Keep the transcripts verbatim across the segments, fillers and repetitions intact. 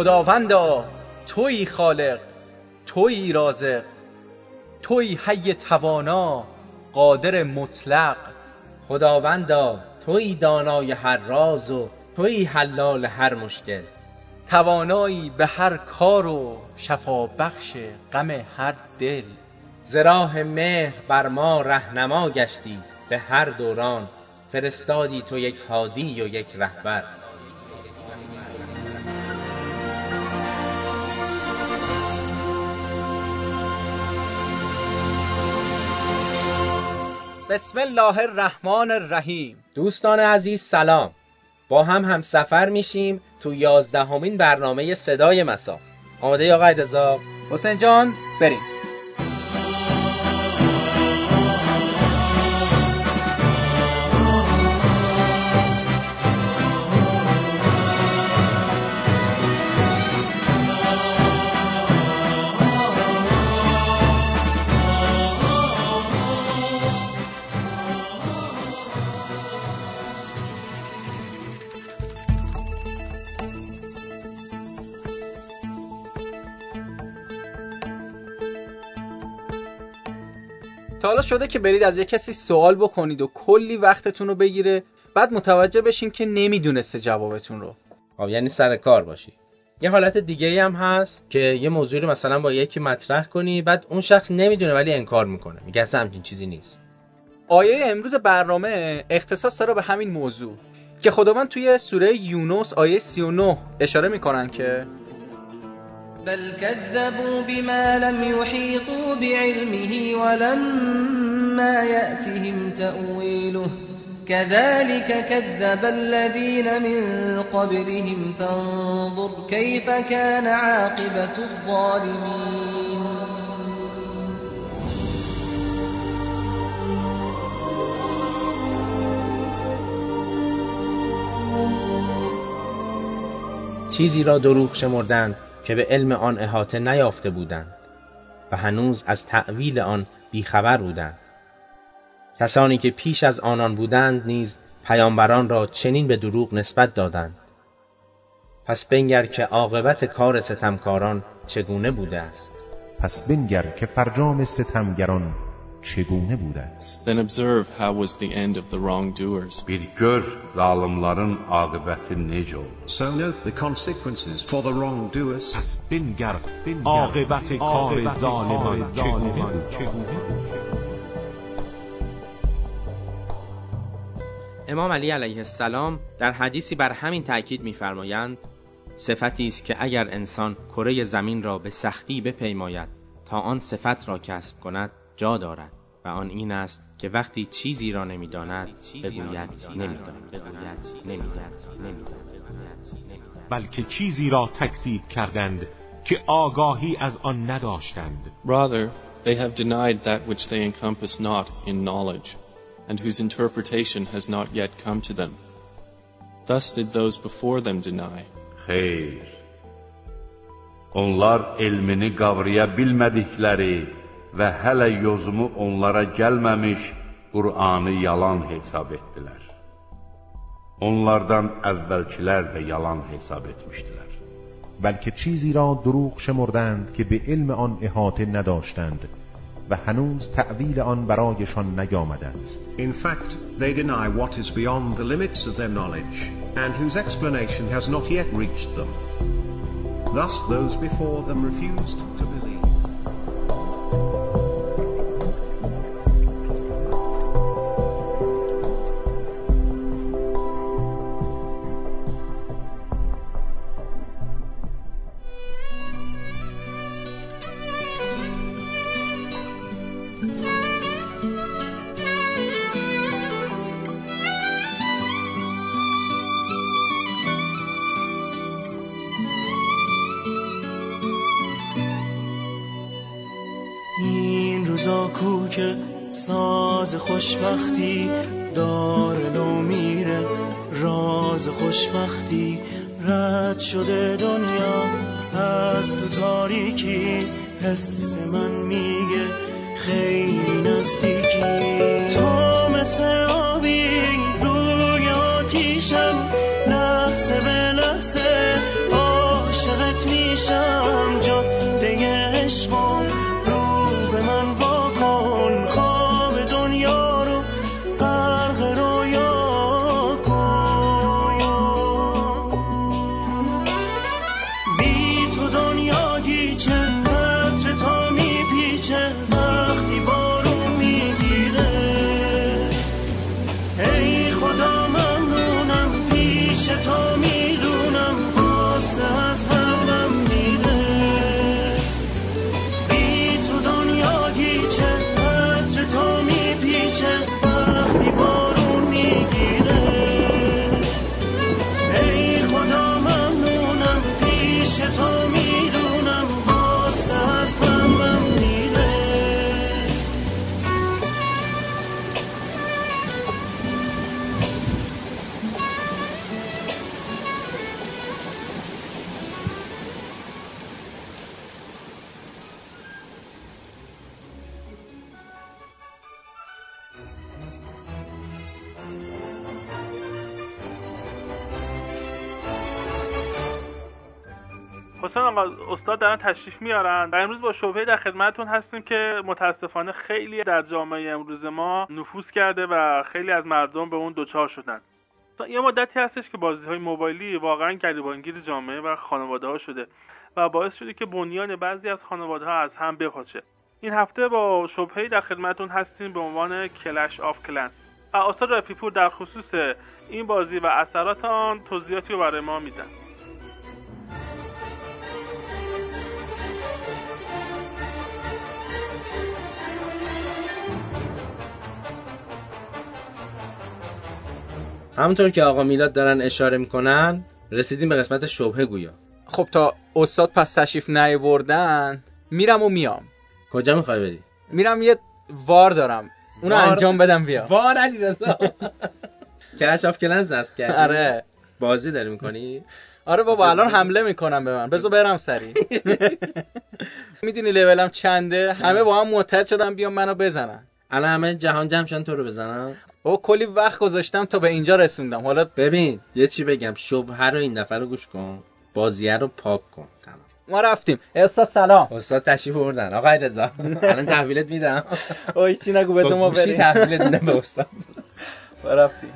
خداوندا تویی خالق، تویی رازق، تویی حی توانا، قادر مطلق. خداوندا تویی دانای هر راز و تویی حلال هر مشکل. توانایی به هر کار و شفا بخش غم هر دل. ز راه مهر بر ما رهنما گشتی به هر دوران، فرستادی تو یک هادی و یک رهبر. بسم الله الرحمن الرحیم. دوستان عزیز سلام، با هم هم سفر میشیم تو یازدهمین برنامه صدای مسا. آماده آقا علیرضا؟ حسین جان بریم. تا حالا شده که برید از یک کسی سوال بکنید و کلی وقتتون رو بگیره، بعد متوجه بشین که نمیدونسته جوابتون رو؟ خب یعنی سر کار باشی. یه حالت دیگه هم هست که یه موضوع رو مثلا با یکی مطرح کنی، بعد اون شخص نمیدونه ولی انکار میکنه، میگه اصلا همچین چیزی نیست. آیه امروز برنامه اختصاص داره به همین موضوع که خداوند توی سوره یونس آیه سی و نه اشاره میکنن که بل كذبوا بما لم يحيطوا بعلمه ولما يأتهم تأويله كذلك كذب الذين من قبلهم فانظر كيف كان عاقبة الظالمين. چیزی را دروغ شمردند که به علم آن احاطه نیافته بودند و هنوز از تأویل آن بیخبر بودند. کسانی که پیش از آنان بودند نیز پیامبران را چنین به دروغ نسبت دادند. پس بنگر که عاقبت کار ستمکاران چگونه بوده است. پس بنگر که فرجام ستمگران چگونه بوده است. Then observe how was the end of the wrongdoers. Bir gör zalimların aqibəti necə oldu. So note the consequences for the wrongdoers. پس بنگر عاقبت کار ظالمان چگونه بود. امام علی علیه السلام در حدیثی بر همین تأکید می‌فرمایند: صفتی است که اگر انسان کره زمین را به سختی بپیماید تا آن صفت را کسب کند جا دارد و آن این است که وقتی چیزی را نمی‌داند بگوید نمی‌دانم، بلکه چیزی را تکذیب کردند که آگاهی از آن نداشتند. Rather, they have denied that which they encompass not in knowledge, and whose interpretation has not yet come to them. Thus did those before them deny. Xeyr. Onlar elmini qavraya bilmədikləri və hələ yozumu onlara gəlməmiş Qur'anı yalan hesab etdilər. Onlardan əvvəlkilər də yalan hesab etmişdilər. بلکه چیزی را دروغ شمردند که به علم آن احاطه نداشتند و هنوز تأویل آن برایشان نیامده است. In fact, they deny what is beyond the limits of their knowledge, and whose explanation has not yet reached them. Thus those before them refused to believe. این روزا کو که ساز خوشبختی داره لو میره، راز خوشبختی رد شده دنیا از تو تاریکی، حس من میگه خیلی نزدیکی. تو مثل آبی روی آتیشم، لحظه به لحظه عاشقت عشقم رو به من واکن خواب دنیا رو غرق رویا کن بی تو دنیا گیچه هرچه تا میپیچه وقتی بارون میگیره ای خدا ممنونم پیش تو میدونم واسه از همم میره بی تو دنیا گیچه هرچه تا میپیچه وقتی بارون میگیره ای خدا ممنونم پیش تو میدونم واسه از همم میره حسین آقا استاد دارن تشریف میارن و امروز با شبهه در خدمتتون هستیم که متاسفانه خیلی در جامعه امروز ما نفوذ کرده و خیلی از مردم به اون دوچار شدن. یه مدتی هستش که بازی‌های موبایلی واقعا گریبانگیر جامعه و خانواده‌ها شده و باعث شده که بنیان بعضی از خانواده‌ها از هم بپاشه. این هفته با شبهه در خدمتتون هستیم به عنوان کلش آف کلنز. استاد رفیع‌پور در خصوص این بازی و اثرات آن توضیحاتی رو برای ما میدن. همونطور که آقا میلاد دارن اشاره میکنن رسیدیم به قسمت شبهه گویا. خب تا استاد پس تشریف نیاوردن میرم و میام. کجا میخوای بری؟ میرم یه وار دارم اونو وار... انجام بدم بیا. وار علیرضا کلش آف کلنز است کردی؟ آره. بازی داری میکنی؟ آره بابا الان حمله میکنم به من. بذار برم سری. میدونی لولم چنده؟ همه با هم متحد شدن بیان منو بزنن. الان همه جهان جمع شدن تو رو بزنن. او کلی وقت گذاشتم تا به اینجا رسوندم. حالا ببین یه چی بگم، شبهه رو این دفعه رو گوش کن، بازیه رو پاک کن. تمام. ما رفتیم. استاد سلام. استاد تشریف آوردن. آقای رضا الان تحویلت میدم. اوه چی نگو بذار ما بریم. تحویلت میدم به استاد. ما رفتیم.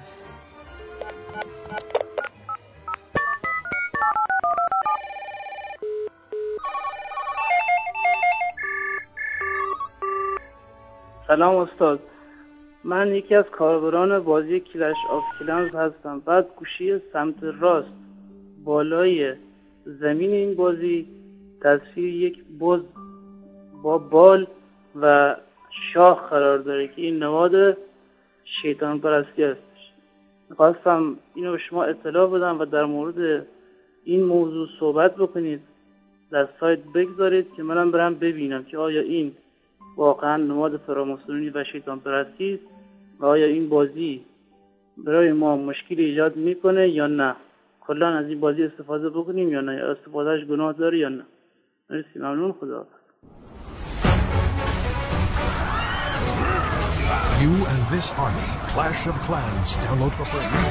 سلام استاد، من یکی از کاربران بازی کلش آف کلنز هستم. بعد گوشی سمت راست بالای زمین این بازی تصویر یک بز با بال و شاخ قرار داره که این نماد شیطان پرستی هستش. میخواستم اینو به شما اطلاع بدم و در مورد این موضوع صحبت بکنید، در سایت بگذارید که منم برم ببینم که آیا این واقعا نماد فراماسونی و شیطان پرستی است و آیا این بازی برای ما مشکل ایجاد میکنه یا نه، کلا از این بازی استفاده بکنیم یا نه، یا استفادهش گناه داره یا نه. مرسی، ممنون، خدا. You and this army, Clash of Clans, download for free.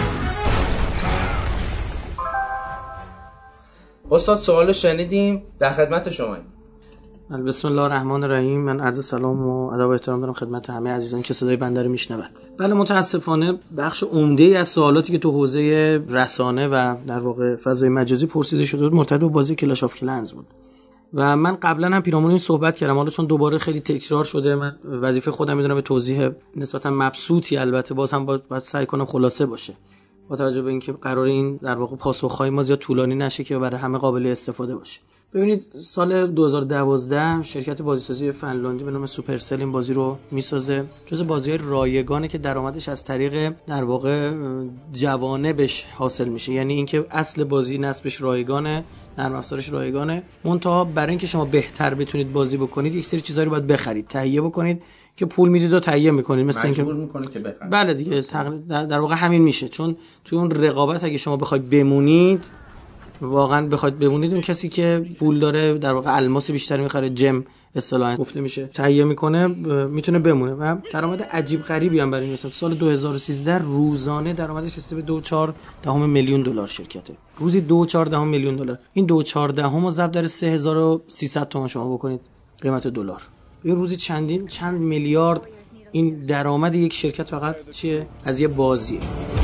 استاد سوالو شنیدیم، در خدمت شماییم. بسم الله الرحمن الرحیم. من عرض سلام و ادب و احترام دارم خدمت همه عزیزان که صدای بنده رو میشنون. بله متاسفانه بخش عمده‌ای از سوالاتی که تو حوزه رسانه و در واقع فضای مجازی پرسیده شده بود مرتبط به بازی کلش آف کلنز بود و من قبلا هم پیرامون این صحبت کردم. حالا چون دوباره خیلی تکرار شده من وظیفه خودم میدونم به توضیح نسبتا مبسوطی، البته باز هم باید سعی کنم خلاصه باشه با توجه به اینکه قرار این در واقع پاسخ‌های ما زیاد طولانی نشه که برای همه قابل استفاده باشه. ببینید سال دو هزار و دوازده شرکت بازیسازی فنلاندی به نام سوپرسل این بازی رو میسازه. جزء بازی‌های رایگانه که درآمدش از طریق در واقع جوانبش حاصل میشه، یعنی اینکه اصل بازی نصبش رایگانه، نرم افزارش رایگانه، منتها برای اینکه شما بهتر بتونید بازی بکنید یک سری چیزا رو باید بخرید، تهیه بکنید که پول میدید و تهیه میکنید، مثل اینکه مجبور میکنه که بخرید. بله دیگه در واقع همین میشه، چون توی اون رقابت اگه شما بخواید بمونید واقعا بخواد بمونید اون کسی که پول داره در واقع الماس بیشتر میخره، جم اصطلاحاً گفته میشه، تهیه میکنه، میتونه بمونه و درآمد عجیب غریبی هم برای این مثلا سال دو هزار و سیزده روزانه درآمدش رسیده به دو و چهار دهم میلیون دلار شرکته. روزی دو و چهار دهم میلیون دلار. این دو و چهار دهم رو ضرب در سه هزار و سیصد تومان شما بکنید قیمت دلار. این روزی چندین چند میلیارد این درآمد یک شرکت فقط چیه؟ از یه بازیه.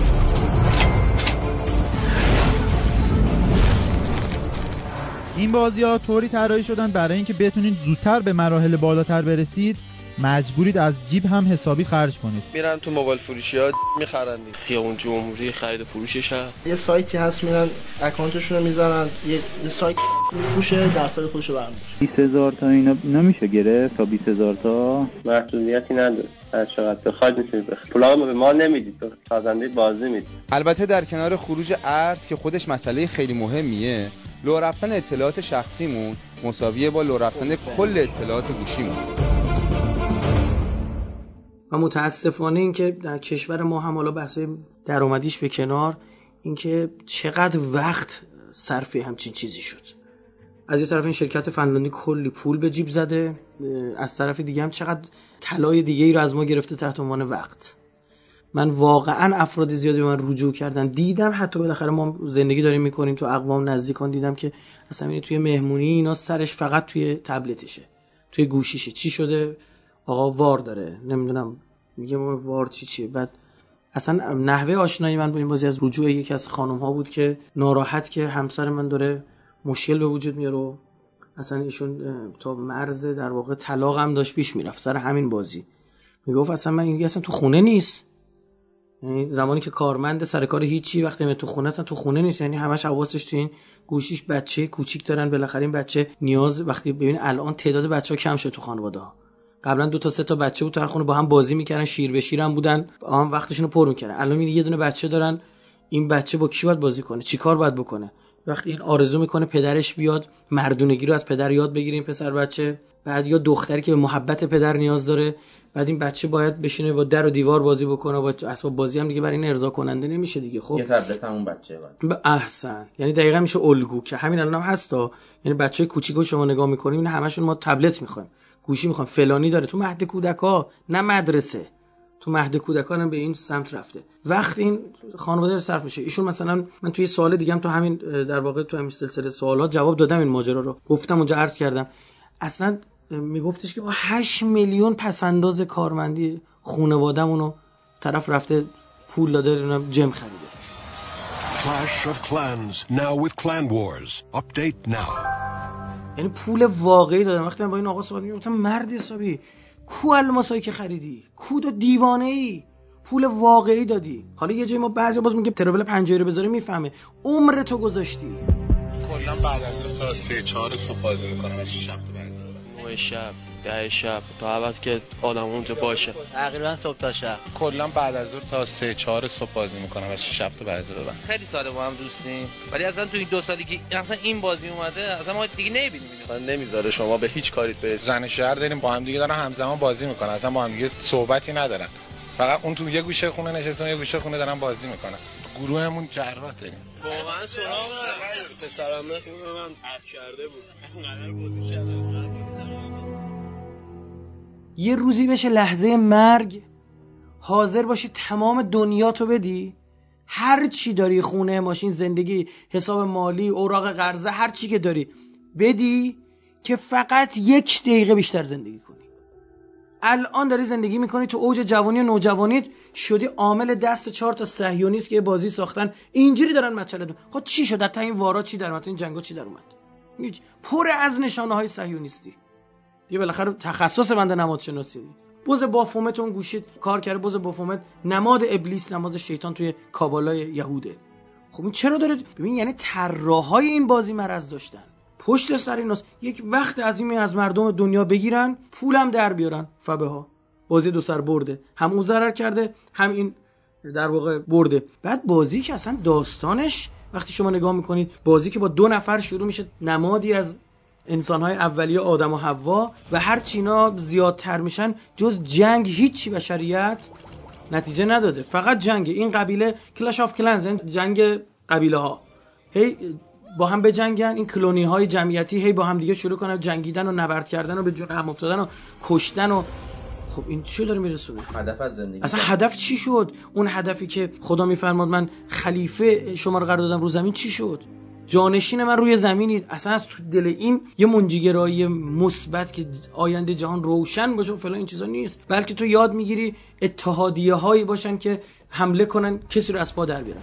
این بازی‌ها طوری طراحی شدن برای اینکه بتونید زودتر به مراحل بالاتر برسید، مجبورید از جیب هم حسابی خرج کنید. میرن تو موبایل فروشی‌ها میخرن، خیابون جمهوری خرید و فروشش هست. یه سایتی هست میرن اکانتشون رو میذارن، یه, یه سایت میفروشه، درصد خودش رو برمی‌داره. بیست هزار تا اینا نمیشه گرفت تا بیست هزار تا محدودیتی نداره. هر چقدر بخواید میتونید بخرید. پولا رو به ما نمیدید، تو سازنده بازی میدید. البته در کنار خروج ارز که خودش مسئله خیلی مهمیه، لو رفتن اطلاعات شخصیمون مساویه با لو رفتن کل اطلاعات گوشیمون. و متاسفانه اینکه در کشور ما هم حالا بحث درآمدیش به کنار، اینکه چقدر وقت صرف همچین چیزی شد. از یه طرف این شرکت فنلاندی کلی پول به جیب زده، از طرف دیگه هم چقدر طلای دیگه ای رو از ما گرفته تحت عنوان وقت. من واقعا افراد زیادی به من رجوع کردن، دیدم حتی بالاخره ما زندگی داریم میکنیم تو اقوام نزدیکان، دیدم که اصلا این توی مهمونی اینا سرش فقط توی تبلتشه، توی گوشیشه. چی شده؟ آقا وار داره، نمیدونم میگه ما وار چی چیه. بعد اصلا نحوه آشنایی من با این بازی از رجوع یکی از خانم ها بود که ناراحت که همسر من داره مشکل به وجود میاره و اصلا ایشون تا مرز در واقع طلاق هم داشت پیش میرفت سر همین بازی. میگفت اصلا من این اصلا تو خونه نیست، یعنی زمانی که کارمند سر کار هیچی، وقتی من تو خونه اصلا تو خونه نیست، یعنی همش حواسش تو این گوشیش. بچه کوچیک دارن، بالاخره این بچه نیاز، وقتی ببین الان تعداد بچه‌ها کم شده تو خانواده‌ها، قبلا دو تا سه تا بچه بود تو هر خونه با هم بازی میکردن، شیر به شیر هم بودن، هم وقتشون رو پر میکردن. الان یه دونه بچه دارن، این بچه با کی باید بازی کنه، چیکار باید بکنه؟ وقتی این آرزو میکنه پدرش بیاد مردونگی رو از پدر یاد بگیره این پسر بچه، بعد یا دختری که به محبت پدر نیاز داره، بعد این بچه باید بشینه با در و دیوار بازی بکنه، با اسباب بازی هم دیگه برای این ارضا کننده نمیشه دیگه. خب یه تبلت همون بچه بعد احسن، یعنی دقیقاً میشه الگو که همین الان هم هستا. یعنی بچهای کوچیکو شما نگاه میکنیم این همشون ما تبلت میخوایم، گوشی میخوام، فلانی داره. تو مهد کودکا نه مدرسه، تو مهد کودکان هم به این سمت رفته. وقت این خانواده رو صرف میشه. ایشون مثلا من توی سوال دیگه هم تو همین در واقع تو همین سلسله سوالات جواب دادم این ماجرا رو، گفتم اونجا عرض کردم. اصلا میگفتش که با هشت میلیون پسنداز کارمندی خانواده‌مونو طرف رفته پول داده اونم جم خریده. Clash of Clans now with Clan Wars. Update now. یعنی پول واقعی دادم. وقتی من با این آقا صحبت می‌کردم گفتم مرد حسابی کو الماسایی که خریدی؟ کو دو دیوانه‌ای؟ پول واقعی دادی. حالا یه جایی ما بعضی باز میگه ترابل پنجاه رو بذاره میفهمه عمر تو گذاشتی. کلا بعد از تا سه چهار صبح بازی می‌کنم از شش هفته بعد نه شب ده شب تا وقت که آدم اونجا باشه، تقریبا صبح تا شب. کلا بعد از ظهر تا سه چهار صبح بازی می‌کنم از شش هفته بعد بعد. خیلی ساله با هم دوستیم، ولی اصلا تو این دو سالی که اصلا این بازی اومده اصلا ما دیگه نمی‌بینیم. اصلا نمیذاره شما به هیچ کاریت برسید. زن شهر داریم با هم دیگه دارن همزمان بازی می‌کنن، اصلا با هم دیگه صحبتی ندارن. فقط اون تو یه گوشه خونه نشسته، یه گوشه خونه دارن بازی می‌کنن. گروهمون جراح داریم. واقعا سلام پسرم نخونه من عرض کرده بود. انقدر بازی کرده. یه روزی بشه لحظه مرگ حاضر باشی تمام دنیا تو بدی، هر چی داری، خونه، ماشین، زندگی، حساب مالی، اوراق قرضه، هر چی که داری بدی که فقط یک دقیقه بیشتر زندگی کنی. الان داری زندگی میکنی تو اوج جوانی و نوجوانیت، شدی عامل دست چهار تا صهیونیست که بازی ساختن اینجوری دارن مچله دون. خب چی شد؟ تا این وارا چی در اومد؟ این جنگا چی در اومد؟ پر از نشانه های صهیونیستی. دیگه بالاخره تخصص بنده نماد شناسی. بوز بافومت اون گوشیت کار کرده، بوز بافومت نماد ابلیس، نماد شیطان توی کابالای یهوده. خب این چرا داره؟ ببین یعنی طراحای این بازی مرض داشتن، پشت سر ایناست یک وقت عظیمی از مردم دنیا بگیرن، پولم در بیارن. فبها بازی دو سر برده، هم اون ضرر کرده هم این در واقع برده. بعد بازی که اصلا داستانش وقتی شما نگاه میکنید، بازی که با دو نفر شروع میشه، نمادی از انسان‌های اولیه آدم و حوا، و هر چینا زیادتر میشن جز جنگ هیچی بشریت نتیجه نداده، فقط جنگ. این قبیله کلش آف کلنز، جنگ قبیله ها، هی با هم بجنگن، این کلونی های جمعیتی هی با هم دیگه شروع کنن جنگیدن و نبرد کردن و به جون هم افتادن و کشتن و خب این چی داره میرسونه؟ هدف از زندگی اصلا هدف چی شد؟ اون هدفی که خدا میفرماد من خلیفه شما رو قرار دادم رو زمین چی شد؟ جانشین من روی زمینید. اصلا از تو دل این یه منجیگرایی مثبت که آینده جهان روشن باشه و فلان این چیزا نیست، بلکه تو یاد میگیری اتحادیه هایی باشن که حمله کنن کسی رو از پا در بیارن.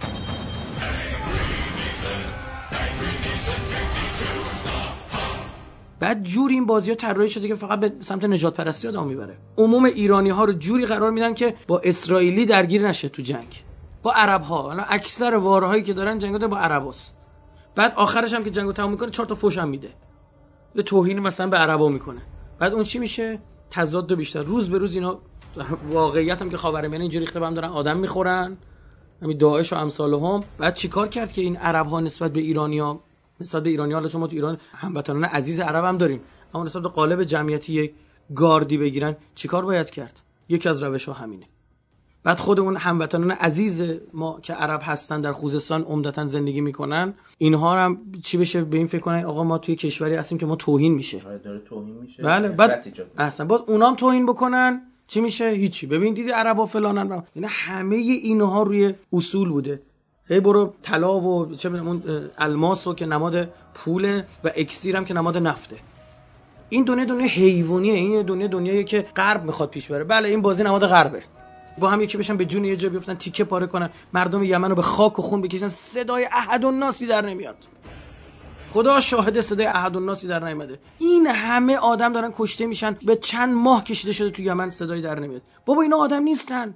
بعد جوری این بازی‌ها طراحی شده که فقط به سمت نجات پرستی آدم میبره. عموم ایرانی‌ها رو جوری قرار میدن که با اسرائیلی درگیر نشه تو جنگ، با عرب‌ها. الان اکثر وارهایی که دارن جنگات با عرباست. بعد آخرش هم که جنگو تموم میکنه چهار تا فوش هم میده، یه توهین مثلا به عربا میکنه. بعد اون چی میشه؟ تضاد بیشتر. روز به روز اینا واقعیت هم که خاورمیانه اینجوری ریخته هم دارن آدم میخورن، همین داعش و امثالهم. بعد چیکار کرد که این عرب‌ها نسبت به ایرانی‌ها، نسبت به ایرانی‌ها، حالا چون ما تو ایران هموطنان عزیز عرب هم داریم، اما نسبت به قالب جمعیتی یک گاردی بگیرن چیکار باید کرد؟ یکی از روش‌ها همینه. بعد خود اون هموطنان عزیز ما که عرب هستن در خوزستان عمدتاً زندگی میکنن، اینها هم چی بشه به این فکر کنن آقا ما توی کشوری هستیم که ما توهین میشه. آره داره توهین میشه. بله بعد اصلا باز اونام توهین بکنن چی میشه؟ هیچی. ببین دیدی عربا فلانن، اینا همه اینها روی اصول بوده. هی برو طلا و چه میدونم اون الماسو که نماد پوله و اکسیر هم که نماد نفته. این دنیا دنیا حیوانیه، این دنیا دنیایی که غرب میخواد پیش بره. بله این بازی نماد غربه. با هم یکی بشن به جون یه جا بیفتن تیکه پاره کنن، مردم یمن رو به خاک و خون بکشن، صدای احدالناسی در نمیاد. خدا شاهد صدای احدالناسی در نمیاد. این همه آدم دارن کشته میشن، به چند ماه کشیده شده تو یمن صدای در نمیاد. بابا اینا آدم نیستن.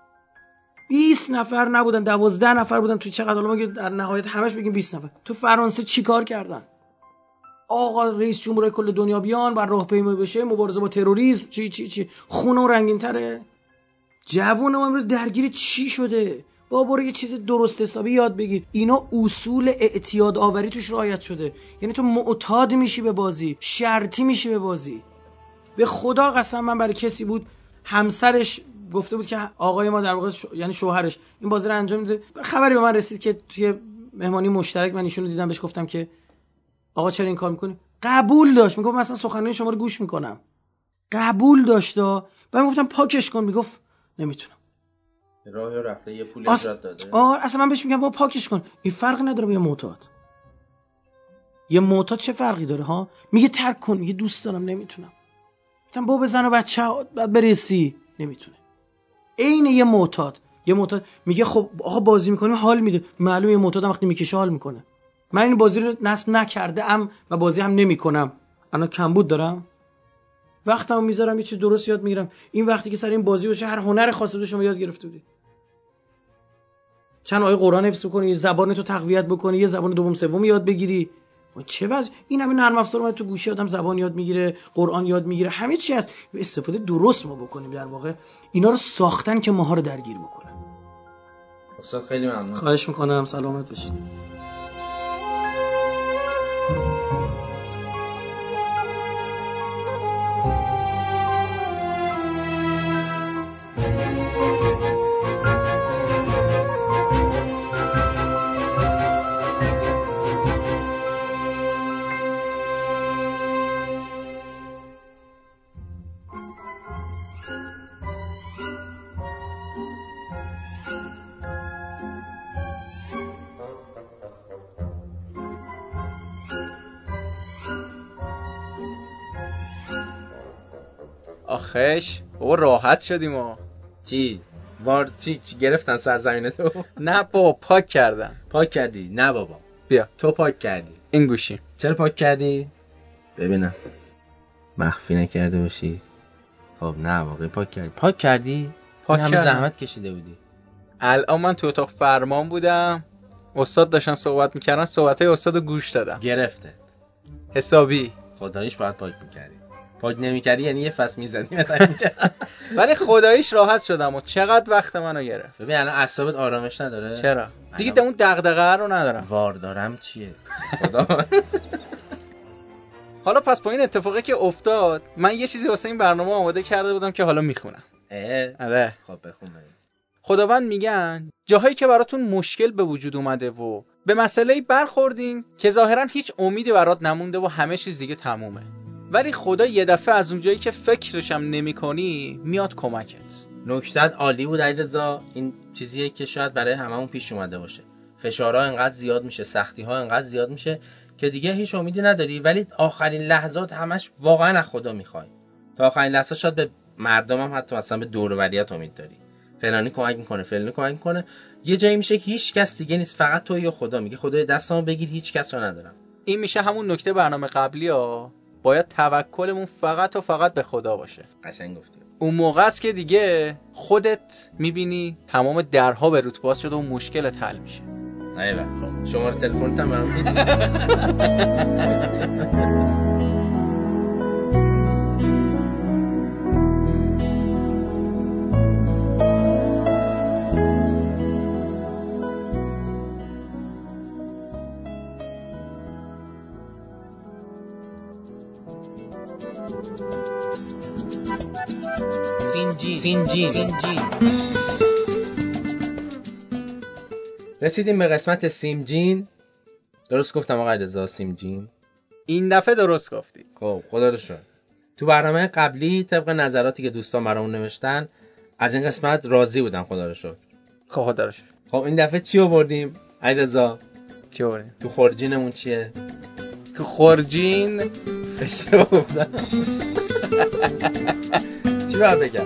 بیست نفر نبودن، دوازده نفر بودن تو چقدر، حالا ما در نهایت همش بگیم بیست نفر. تو فرانسه چیکار کردن؟ آقا رئیس جمهور کل دنیا بیان بر راهپیمایی بشه مبارزه با تروریسم، چی چی چی خونه و رنگین تره. جوون ما امروز درگیر چی شده؟ بابا برو یه چیز درست حسابی یاد بگیر. اینا اصول اعتیاد آوری توش رعایت شده. یعنی تو معتاد میشی به بازی، شرطی میشی به بازی. به خدا قسم من برای کسی بود همسرش گفته بود که آقای ما در واقع ش... یعنی شوهرش این بازی رو انجام میده. خبری به من رسید که توی مهمانی مشترک من ایشونو دیدم، بهش گفتم که آقا چرا این کار میکنی؟ قبول داشت. میگفت مثلا سخنرانی شما رو گوش میکنم. قبول داشت. بعد گفتم پاکش کن، میگفت نمیتونم. راه رفته یه پول اجرات داده. آه اصلا من بهش میگم با پاکش کن. این فرقی نداره با یه معتاد. یه معتاد چه فرقی داره ها؟ میگه ترک کن، میگه دوست دارم نمیتونم. گفتم بابا بزن و بچه بعد برسی، نمیتونه. عین یه معتاد. یه معتاد میگه خب آقا بازی میکنیم حال میده. معلومه یه معتاد وقتی میکشه حال میکنه. من این بازی رو نصب نکرده ام و بازی هم نمیکنم. انا کمبود دارم. وقتمو میذارم یه چیز درست یاد میگیرم. این وقتی که سر این بازی باشه هر هنر خاصی رو شما یاد گرفته بودی. چند آیه قرآن حفظ کنی، زبان تو تقویت بکنی، یه زبان دوم سوم یاد بگیری. چه وضع این همین نرم افزار اومد تو گوشی آدم زبان یاد میگیره، قرآن یاد میگیره، همه چی هست. استفاده درست ما بکنیم در واقع اینا رو ساختن که ماها رو درگیر بکنن. استاد خیلی ممنون. خواهش میکنم، سلامت باشید. آخش بابا راحت شدیم ها. چی؟ وار چی, چی گرفتن سرزمین تو؟ نه بابا پاک کردم. پاک کردی؟ نه بابا بیا تو پاک کردی. این گوشی. چرا پاک کردی؟ ببینم مخفی نکرده باشی. خب نه واقعا پاک کردی. پاک کردی؟ پاک همه زحمت کشیده بودی. الان من تو اتاق فرمان بودم، استاد داشتن صحبت میکردن، صحبتای استادو گوش دادم. گرفته حسابی. خداییش باید پاک میکردی. پاک نمی‌کردی یعنی یه فس می‌زدی مثلا اینجا. ولی خداییش راحت شدم و چقدر وقت منو گرفت. ببین الان اعصابت آرامش نداره. چرا؟ دیگه اون دغدغه رو ندارم. وار دارم چیه؟ خدا. حالا پس با این اتفاقی که افتاد من یه چیزی واسه این برنامه آماده کرده بودم که حالا میخونم. اه آره خب بخون بریم. خداوند میگن جاهایی که براتون مشکل به وجود اومده و به مسئله‌ای برخوردیم که ظاهراً هیچ امیدی برات نمونده و همه چیز دیگه تمومه، ولی خدا یه دفعه از اونجایی که فکرش هم نمی‌کنی میاد کمکت. نکتت عالی بود علیرضا. این چیزیه که شاید برای هممون پیش اومده باشه. فشارها انقدر زیاد میشه، سختی‌ها انقدر زیاد میشه که دیگه هیچ امیدی نداری، ولی آخرین لحظات همش واقعا از خدا میخوای. تا آخرین لحظه شاید به مردم هم حتی مثلا به دور و بریات امید داری. فلانی کمک میکنه، فلانی کمک میکنه. یه جایی میشه که هیچ کس دیگه نیست، فقط تو یا خدا. میگه خدای دستامو بگیر، هیچ کس رو ندارم. این میشه همون نکته برنامه قبلی ها. باید توکلمون فقط و فقط به خدا باشه. قشنگ گفتی. اون موقع است که دیگه خودت میبینی تمام درها به روت باز شده و مشکلت حل میشه. ایوه. خب شماره تلفنت هم برام میدی؟ سینجین. رسیدیم به قسمت سیمجین. درست گفتم آقای رضا؟ سیمجین این دفعه درست گفتی. خب خدا رو شکر. تو برنامه قبلی طبق نظراتی که دوستان برامون نوشتن از این قسمت راضی بودن، خدا رو شکر. خب خدا رو شکر. خب این دفعه چی آوردیم آقای رضا؟ چی آوردیم؟ تو خورجینمون چیه؟ تو خورجین اشتباه گفتم. چی باید بگم؟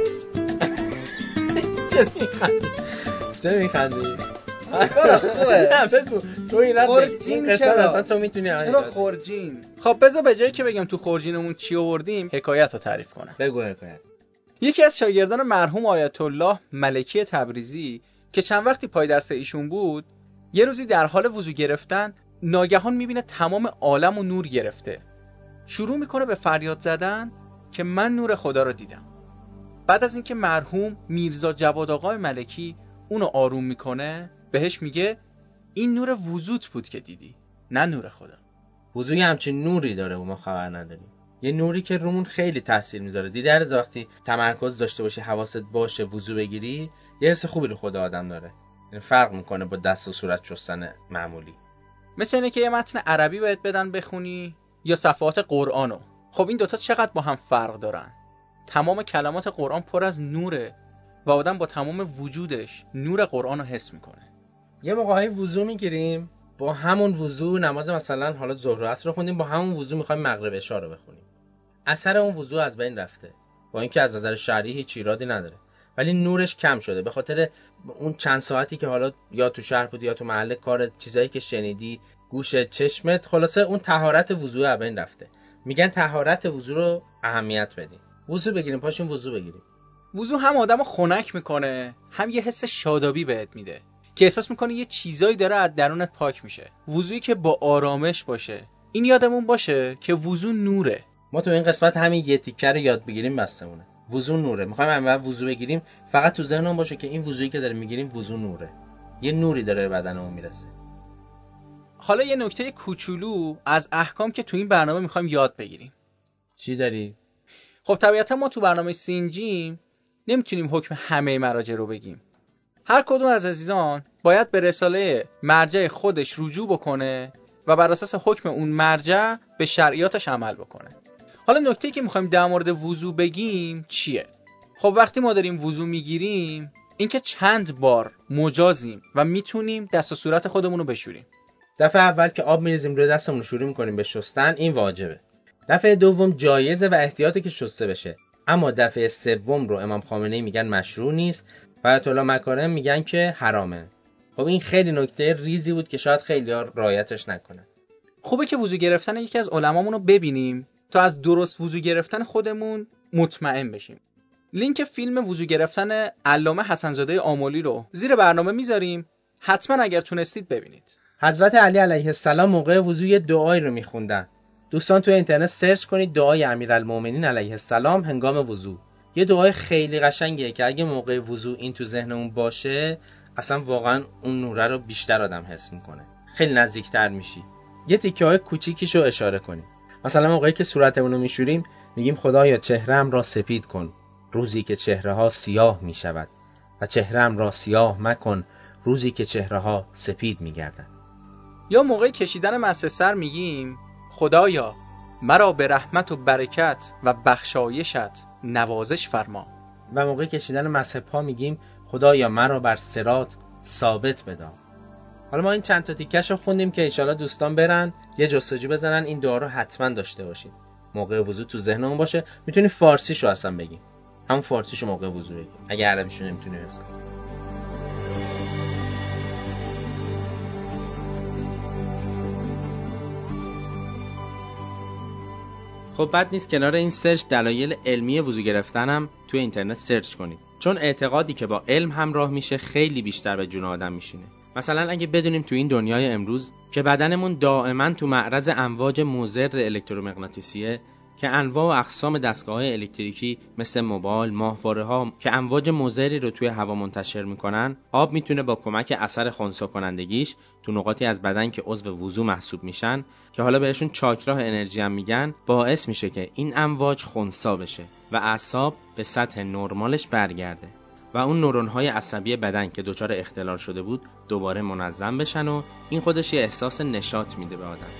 چرا میخندی؟ چرا میخندی؟ کار خوبه. نه بگو. تو این خورجین چرا؟ تو میتونی. چرا خورجین؟ خب بذار به جایی که بگم تو خورجینمون چی آوردیم حکایت رو تعریف کنم. بگو حکایت. یکی از شاگردان مرحوم آیت الله ملکی تبریزی که چند وقتی پای درس ایشون بود، یه روزی در حال وضو گرفتن ناگهان میبینه تمام عالم و نور گرفته. شروع میکنه به فریاد زدن که من نور خدا رو دیدم. بعد از اینکه مرحوم میرزا جواد آقای ملکی اونو آروم میکنه، بهش میگه این نور وضوت بود که دیدی، نه نور خدا. وضو همچین نوری داره و ما خبر نداریم. یه نوری که رومون خیلی تاثیر میذاره. دیده هر وقتی تمرکز داشته باشی، حواست باشه، وضو بگیری، یه حس خوبی رو خدا آدم داره. یعنی فرق میکنه با دست و صورت شستن معمولی. مثل اینه که یه متن عربی بهت بدن بخونی یا صفحات قرآنو. خب این دوتا چقدر با هم فرق دارن. تمام کلمات قرآن پر از نوره و آدم با تمام وجودش نور قرآن رو حس میکنه. یه موقعی وضو میگیریم، با همون وضو نماز مثلا حالا ظهر و عصر رو خوندیم، با همون وضو میخوایم مغرب عشا رو بخونیم. اثر اون وضو از بین رفته، با اینکه از نظر شرعی هیچ ایرادی نداره، ولی نورش کم شده به خاطر اون چند ساعتی که حالا یا تو شهر بودی یا تو محل کار، چیزایی که شنیدی، گوشت، چشمت، خلاصه اون طهارت وضو از بین رفته. میگن طهارت وضو رو اهمیت بدیم. وضو بگیریم، پاشیم وضو بگیریم. وضو هم آدمو خنک میکنه، هم یه حس شادابی بهت میده که احساس میکنی یه چیزایی داره از درونت پاک میشه. وضویی که با آرامش باشه. این یادمون باشه که وضو نوره. ما تو این قسمت همین یه تیکه رو یاد بگیریم بسمونه. وضو نوره. میخوایم اول وضو بگیریم، فقط تو ذهنمون باشه که این وضویی که داریم میگیریم وضو نوره. یه نوری داره به بدنمون میرسه. حالا یه نکته کوچولو از احکام که تو این برنامه میخوایم یاد بگیریم. چی داری؟ خب طبیعتا ما تو برنامه سینجیم نمیتونیم حکم همه مراجع رو بگیم. هر کدوم از عزیزان باید به رساله مرجع خودش رجوع بکنه و بر اساس حکم اون مرجع به شرعیاتش عمل بکنه. حالا نکته‌ای که میخوایم در مورد وضو بگیم چیه؟ خب وقتی ما داریم وضو میگیریم، اینکه چند بار مجازیم و میتونیم دست و صورت خودمون رو بشوریم. دفعه اول که آب میریزیم روی دستمون رو شروع میکنیم به شستن، این واجبه. دفعه دوم جایزه و احتیاطه که شسته بشه. اما دفعه سوم رو امام خامنه‌ای میگن مشروع نیست و آیت الله مکارم میگن که حرامه. خب این خیلی نکته ریزی بود که شاید خیلی‌ها رعایتش نکنن. خوبه که وضو گرفتن یکی از علمامون رو ببینیم تا از درست وضو گرفتن خودمون مطمئن بشیم. لینک فیلم وضو گرفتن علامه حسن‌زاده آملی رو زیر برنامه میذاریم. حتما اگر تونستید ببینید. حضرت علی علیه السلام موقع وضو یه دعایی رو میخوندن. دوستان تو اینترنت سرچ کنید دعای امیرالمومنین علیه السلام هنگام وضو. یه دعای خیلی قشنگیه که اگه موقع وضو این تو ذهنمون باشه، اصلا واقعا اون نوره رو بیشتر آدم حس میکنه. خیلی نزدیکتر میشی. یه تیکه‌های کوچیکیشو اشاره کنیم. مثلا موقعی که صورتمون رو میشوریم میگیم خدایا چهره‌ام را سفید کن روزی که چهره‌ها سیاه میشود و چهره‌ام را سیاه مکن روزی که چهره‌ها سفید میگردند. یا موقع کشیدن مس سر میگیم خدایا مرا به رحمت و برکت و بخشایشت نوازش فرما. و موقع کشیدن مس پا میگیم خدایا مرا بر صراط ثابت بدار. حالا ما این چند تا تیکش رو خوندیم که انشالله دوستان برن یه جستجو بزنن، این دعا رو حتما داشته باشید. موقع وضو تو ذهنمون باشه. میتونی فارسیشو اصلا بگیم، همون فارسیشو موقع وضو بگیم اگه عربیشو نمیتونی حفظ کنی. خب بد نیست کنار این سرچ دلایل علمی وضو گرفتنم توی اینترنت سرچ کنید، چون اعتقادی که با علم همراه میشه خیلی بیشتر به جون آدم میشینه. مثلا اگه بدونیم تو این دنیای امروز که بدنمون دائما تو معرض امواج مضر الکترومغناطیسیه که انواع و اقسام دستگاه‌های الکتریکی مثل موبایل، ماهواره‌ها که امواج مضری رو توی هوا منتشر میکنن، آب میتونه با کمک اثر خنثی کنندگیش تو نقاطی از بدن که عضو وضو محسوب میشن که حالا بهشون چاکراه انرژی هم میگن، باعث میشه که این امواج خنثی بشه و اعصاب به سطح نرمالش برگرده و اون نورون‌های عصبی بدن که دچار اختلال شده بود دوباره منظم بشن و این خودش یه احساس نشاط میده به آدم.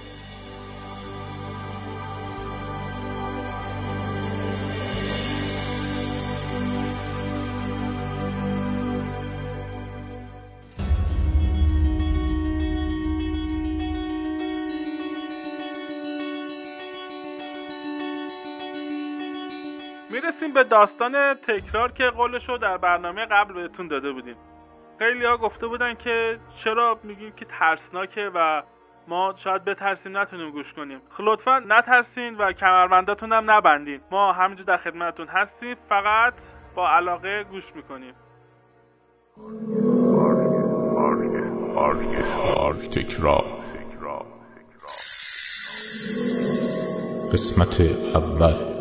میرسیم به داستان تکرار که قولشو در برنامه قبل بهتون داده بودیم. خیلی ها گفته بودن که چرا میگیم که ترسناکه و ما شاید بترسیم نتونیم گوش کنیم. لطفا نترسین و کمربنداتون هم نبندین. ما همینجور در خدمتتون هستیم، فقط با علاقه گوش میکنیم. تکرار قسمت اول.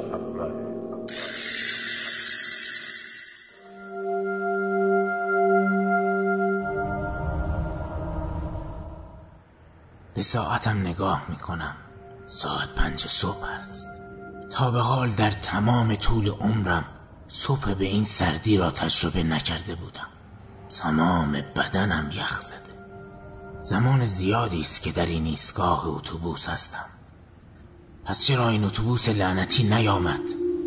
به ساعتم نگاه میکنم. ساعت پنج صبح است. تا به حال در تمام طول عمرم صبح به این سردی را تجربه نکرده بودم. تمام بدنم یخ زده. زمان زیادی است که در این ایستگاه اتوبوس هستم. پس چرا این اتوبوس لعنتی نیامد؟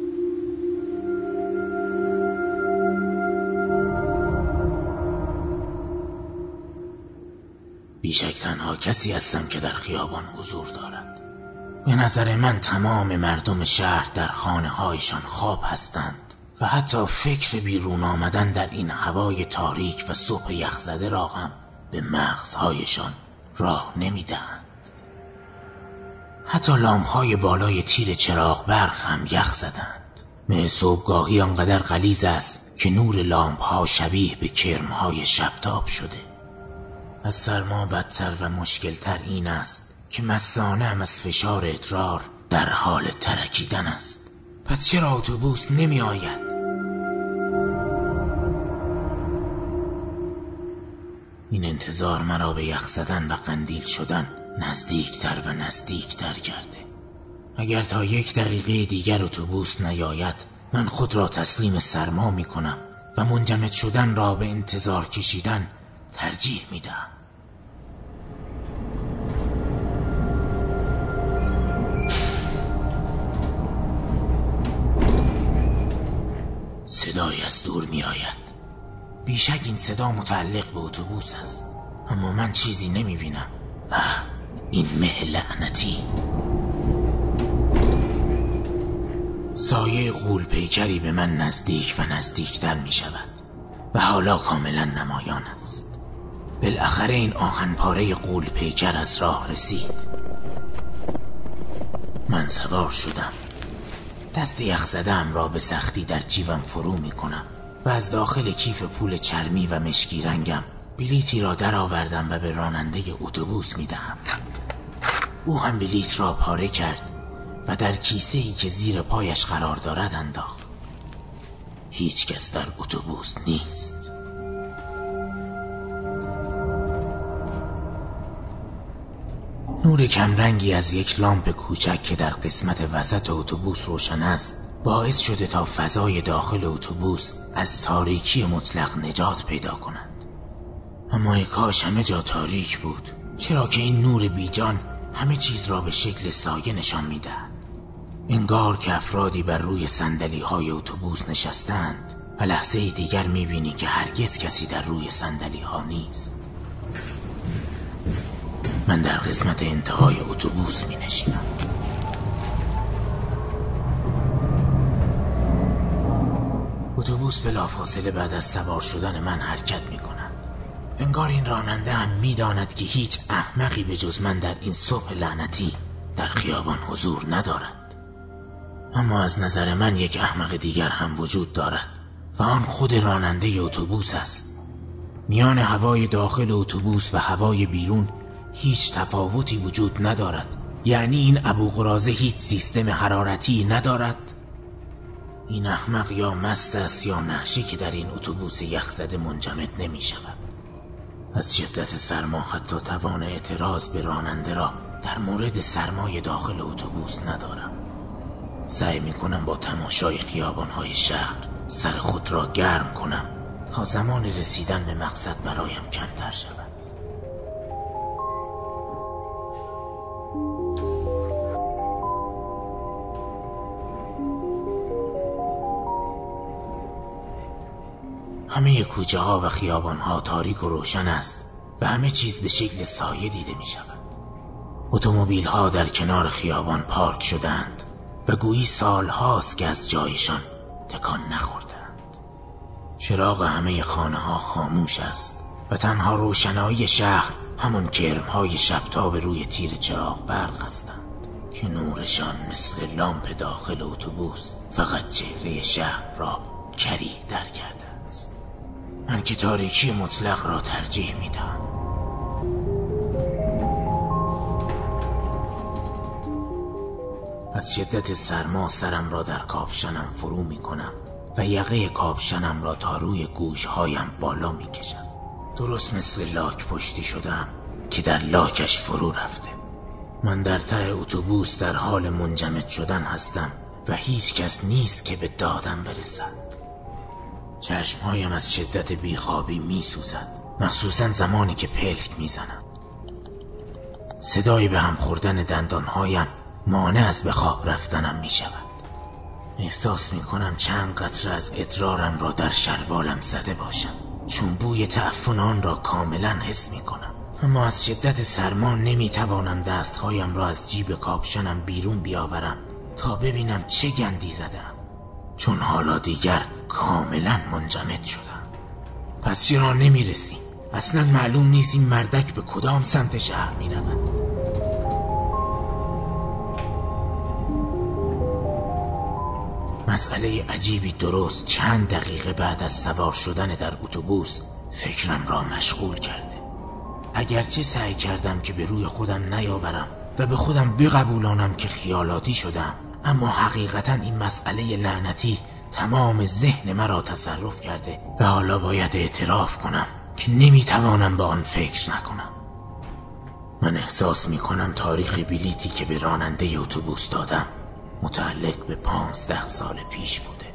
بیشک تنها کسی هستم که در خیابان حضور دارد. به نظر من تمام مردم شهر در خانه هایشان خواب هستند و حتی فکر بیرون آمدن در این هوای تاریک و صبح یخزده را هم به مغزهایشان راه نمی دهند. حتی لامپ‌های بالای تیر چراغ برق هم یخ زدند. مه صبحگاهی آنقدر غلیظ است که نور لامپ‌ها شبیه به کرم‌های شبتاب شده. از سرما بدتر و مشکلتر این است که مثانه هم از فشار ادرار در حال ترکیدن است. پس چرا اتوبوس نمی آید؟ این انتظار مرا به یخ زدن و قندیل شدن نزدیکتر و نزدیکتر کرده. اگر تا یک دقیقه دیگر اتوبوس نیاید، من خود را تسلیم سرما می کنم و منجمد شدن را به انتظار کشیدن ترجیح می دهم. صدایی از دور می آید. بیشک این صدا متعلق به اتوبوس است، اما من چیزی نمی بینم. اه، این مه لعنتی. سایه غول پیکری به من نزدیک و نزدیکتر می شود و حالا کاملا نمایان است. بالاخره این آهن پاره غول پیکر از راه رسید. من سوار شدم. دست یخ زده‌ام را به سختی در جیبم فرو می کنم و از داخل کیف پول چرمی و مشکی رنگم بلیتی را در آوردم و به راننده اتوبوس می دهم. او هم بلیت را پاره کرد و در کیسه ای که زیر پایش قرار دارد انداخت. هیچ کس در اتوبوس نیست. نور کمرنگی از یک لامپ کوچک که در قسمت وسط اتوبوس روشن است باعث شده تا فضای داخل اتوبوس از تاریکی مطلق نجات پیدا کند. اما ای کاش همه جا تاریک بود چرا که این نور بیجان همه چیز را به شکل سایه نشان می‌دهد. انگار که افرادی بر روی صندلی‌های اتوبوس نشستند و لحظه دیگر می‌بینی که هرگز کسی در روی صندلی‌ها نیست. من در قسمت انتهای اتوبوس می‌نشینم. اتوبوس بلافاصله بعد از سوار شدن من حرکت می‌کند. انگار این راننده هم می‌داند که هیچ احمقی به جز من در این صبح لعنتی در خیابان حضور ندارد. اما از نظر من یک احمق دیگر هم وجود دارد و آن خود راننده اتوبوس است. میان هوای داخل اتوبوس و هوای بیرون هیچ تفاوتی وجود ندارد. یعنی این ابوقرازه هیچ سیستم حرارتی ندارد. این احمق یا مست است یا نحشه که در این اتوبوس یخزده منجمد نمی شود. از شدت سرما حتی توان اعتراض به راننده را در مورد سرمای داخل اتوبوس ندارم. سعی می کنم با تماشای خیابان‌های شهر سر خود را گرم کنم تا زمان رسیدن به مقصد برایم کمتر شود. همه کوچه ها و خیابان ها تاریک و روشن است و همه چیز به شکل سایه دیده می شود. اتومبیل ها در کنار خیابان پارک شدند و گویی سال هاست که از جایشان تکان نخوردند. چراغ همه خانه ها خاموش است و تنها روشنایی شهر همون کرم های شبتاب روی تیر چراغ برق هستند که نورشان مثل لامپ داخل اتوبوس فقط چهره شهر را کریه در کرده است. من که تاریکی مطلق را ترجیح میدم. از شدت سرما سرم را در کاپشنم فرو می کنم و یقه کاپشنم را تا روی گوشهایم بالا می کشم. درست مثل لاک پشتی شدم که در لاکش فرو رفته. من در ته اتوبوس در حال منجمد شدن هستم و هیچ کس نیست که به دادم برسد. چشمهایم از شدت بیخوابی می سوزد، مخصوصا زمانی که پلک می زنم. صدای به هم خوردن دندانهایم مانع از به خواب رفتنم می شود. احساس می کنم چند قطره از ادرارم را در شروالم زده باشم، چون بوی تعفن آن را کاملا حس می کنم. اما از شدت سرما نمی توانم دستهایم را از جیب کاپشنم بیرون بیاورم تا ببینم چه گندی زدم، چون حالا دیگر کاملا منجمد شدم. پس چرا نمی رسیم؟ اصلا معلوم نیست این مردک به کدام سمت شهر می رود. مسئله عجیبی درست چند دقیقه بعد از سوار شدن در اتوبوس فکرم را مشغول کرده. اگرچه سعی کردم که به روی خودم نیاورم و به خودم بقبولانم که خیالاتی شدم، اما حقیقتا این مسئله لعنتی تمام ذهن مرا تصرف کرده و حالا باید اعتراف کنم که نمیتوانم به آن فکر نکنم. من احساس میکنم تاریخ بلیتی که به راننده اتوبوس دادم متعلق به پانزده سال پیش بوده.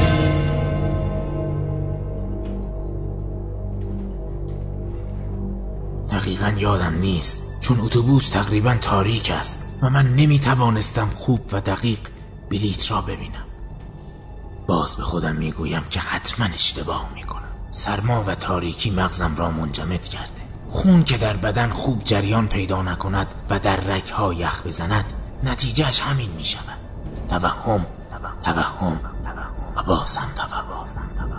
دقیقاً یادم نیست، چون اتوبوس تقریباً تاریک است و من نمیتوانستم خوب و دقیق بلیت را ببینم. باز به خودم میگویم که حتما اشتباه میکنم. سرما و تاریکی مغزم را منجمد کرده. خون که در بدن خوب جریان پیدا نکند و در رگ‌ها یخ بزند، نتیجهش همین میشود. توهم، توهم و باز هم توهم.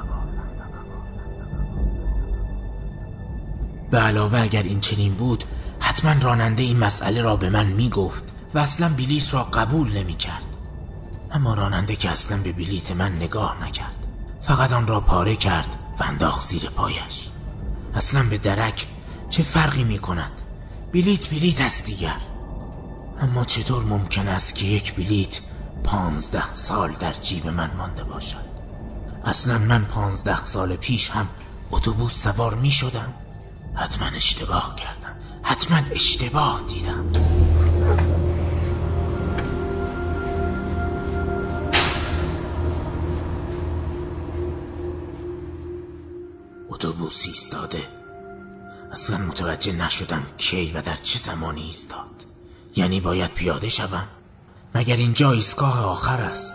به علاوه اگر این چنین بود، حتما راننده این مسئله را به من میگفت و اصلا بلیت را قبول نمی کرد. اما راننده که اصلا به بلیت من نگاه نکرد، فقط آن را پاره کرد و انداخت زیر پایش. اصلا به درک چه فرقی می کند؟ بلیت بلیت است دیگر. اما چطور ممکن است که یک بلیت پانزده سال در جیب من مانده باشد؟ اصلا من پانزده سال پیش هم اتوبوس سوار می شدم؟ حتما اشتباه کردم، حتما اشتباه دیدم. اتوبوس ایستاده اصلا متوجه نشدم کی و در چه زمانی ایستاد. یعنی باید پیاده شوم؟ مگر اینجا ایستگاه آخر است؟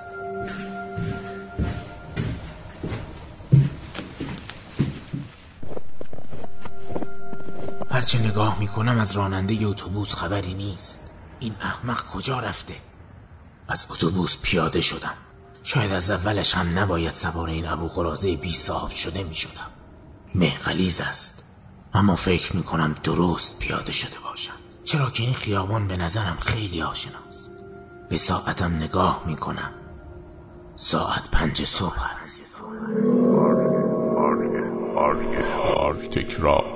هرچه نگاه میکنم از راننده اتوبوس خبری نیست. این احمق کجا رفته؟ از اتوبوس پیاده شدم. شاید از اولش هم نباید سوار این ابو قراضه بی صاحب شده میشدم. مه غلیظ است، اما فکر میکنم درست پیاده شده باشم، چرا که این خیابان به نظرم خیلی آشناست. به ساعتم نگاه میکنم. ساعت پنج صبح است. تکرار.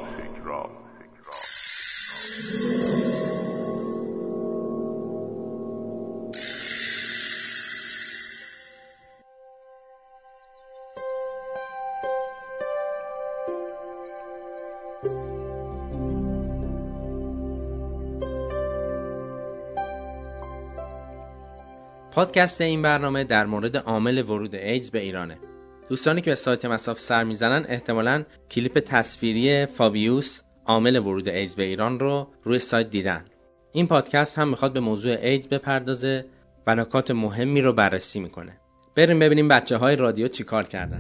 پادکست این برنامه در مورد عامل ورود ایدز به ایرانه. دوستانی که به سایت مصاف سر میزنن احتمالاً کلیپ تصویری فابیوس عامل ورود ایدز به ایران رو روی سایت دیدن. این پادکست هم میخواد به موضوع ایدز بپردازه و نکات مهمی رو بررسی میکنه. بریم ببینیم بچه‌های رادیو چیکار کردن.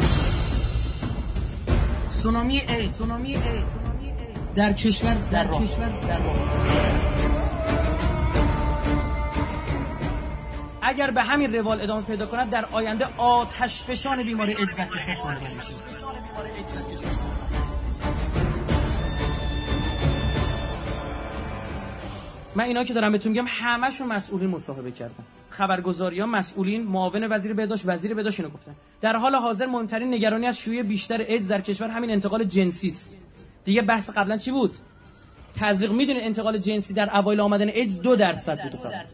سونامی ایدز، سونامی ایدز در کشور در کشور در اگر به همین روال ادامه پیدا کند در آینده آتش فشان بیماری ایدز در کشور شروع میشه. من اینا که دارم بهتون میگم همه‌شون مسئولین مصاحبه کردن. خبرگزاری‌ها، مسئولین، معاون وزیر بهداشت، وزیر بهداشت اینو گفتن. در حال حاضر مهمترین نگرانی از شیوع بیشتر ایدز در کشور همین انتقال جنسی است. دیگه بحث قبلا چی بود؟ تزریق. میدونید انتقال جنسی در اوایل آمدن ایدز دو درصد بود فقط.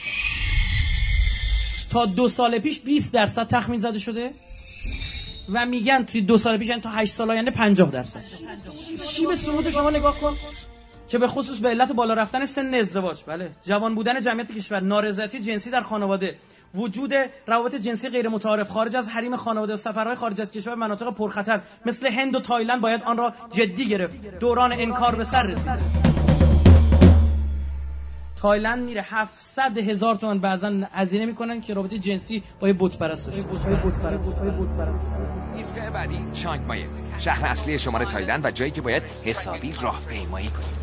تا دو سال پیش بیست درصد تخمین زده شده و میگن توی دو سال پیش تا هشت سال آینده پنجاه درصد. چی به صعود شما نگاه کن که به خصوص به علت بالا رفتن سن ازدواج، بله، جوان بودن جمعیت کشور، نارضایتی جنسی در خانواده، وجود روابط جنسی غیر متعارف خارج از حریم خانواده و سفرهای خارج از کشور مناطق پرخطر مثل هند و تایلند باید آن را جدی گرفت. دوران انکار به سر رسید. تایلند میره هفتصد هزار تومان بعضن هزینه میکنن که رابطه جنسی با یه بت پرست داشته باشه. ایستگاه بعدی چانگ مایه، شهر اصلی شمال تایلند و جایی که باید حسابی راهپیمایی کنید.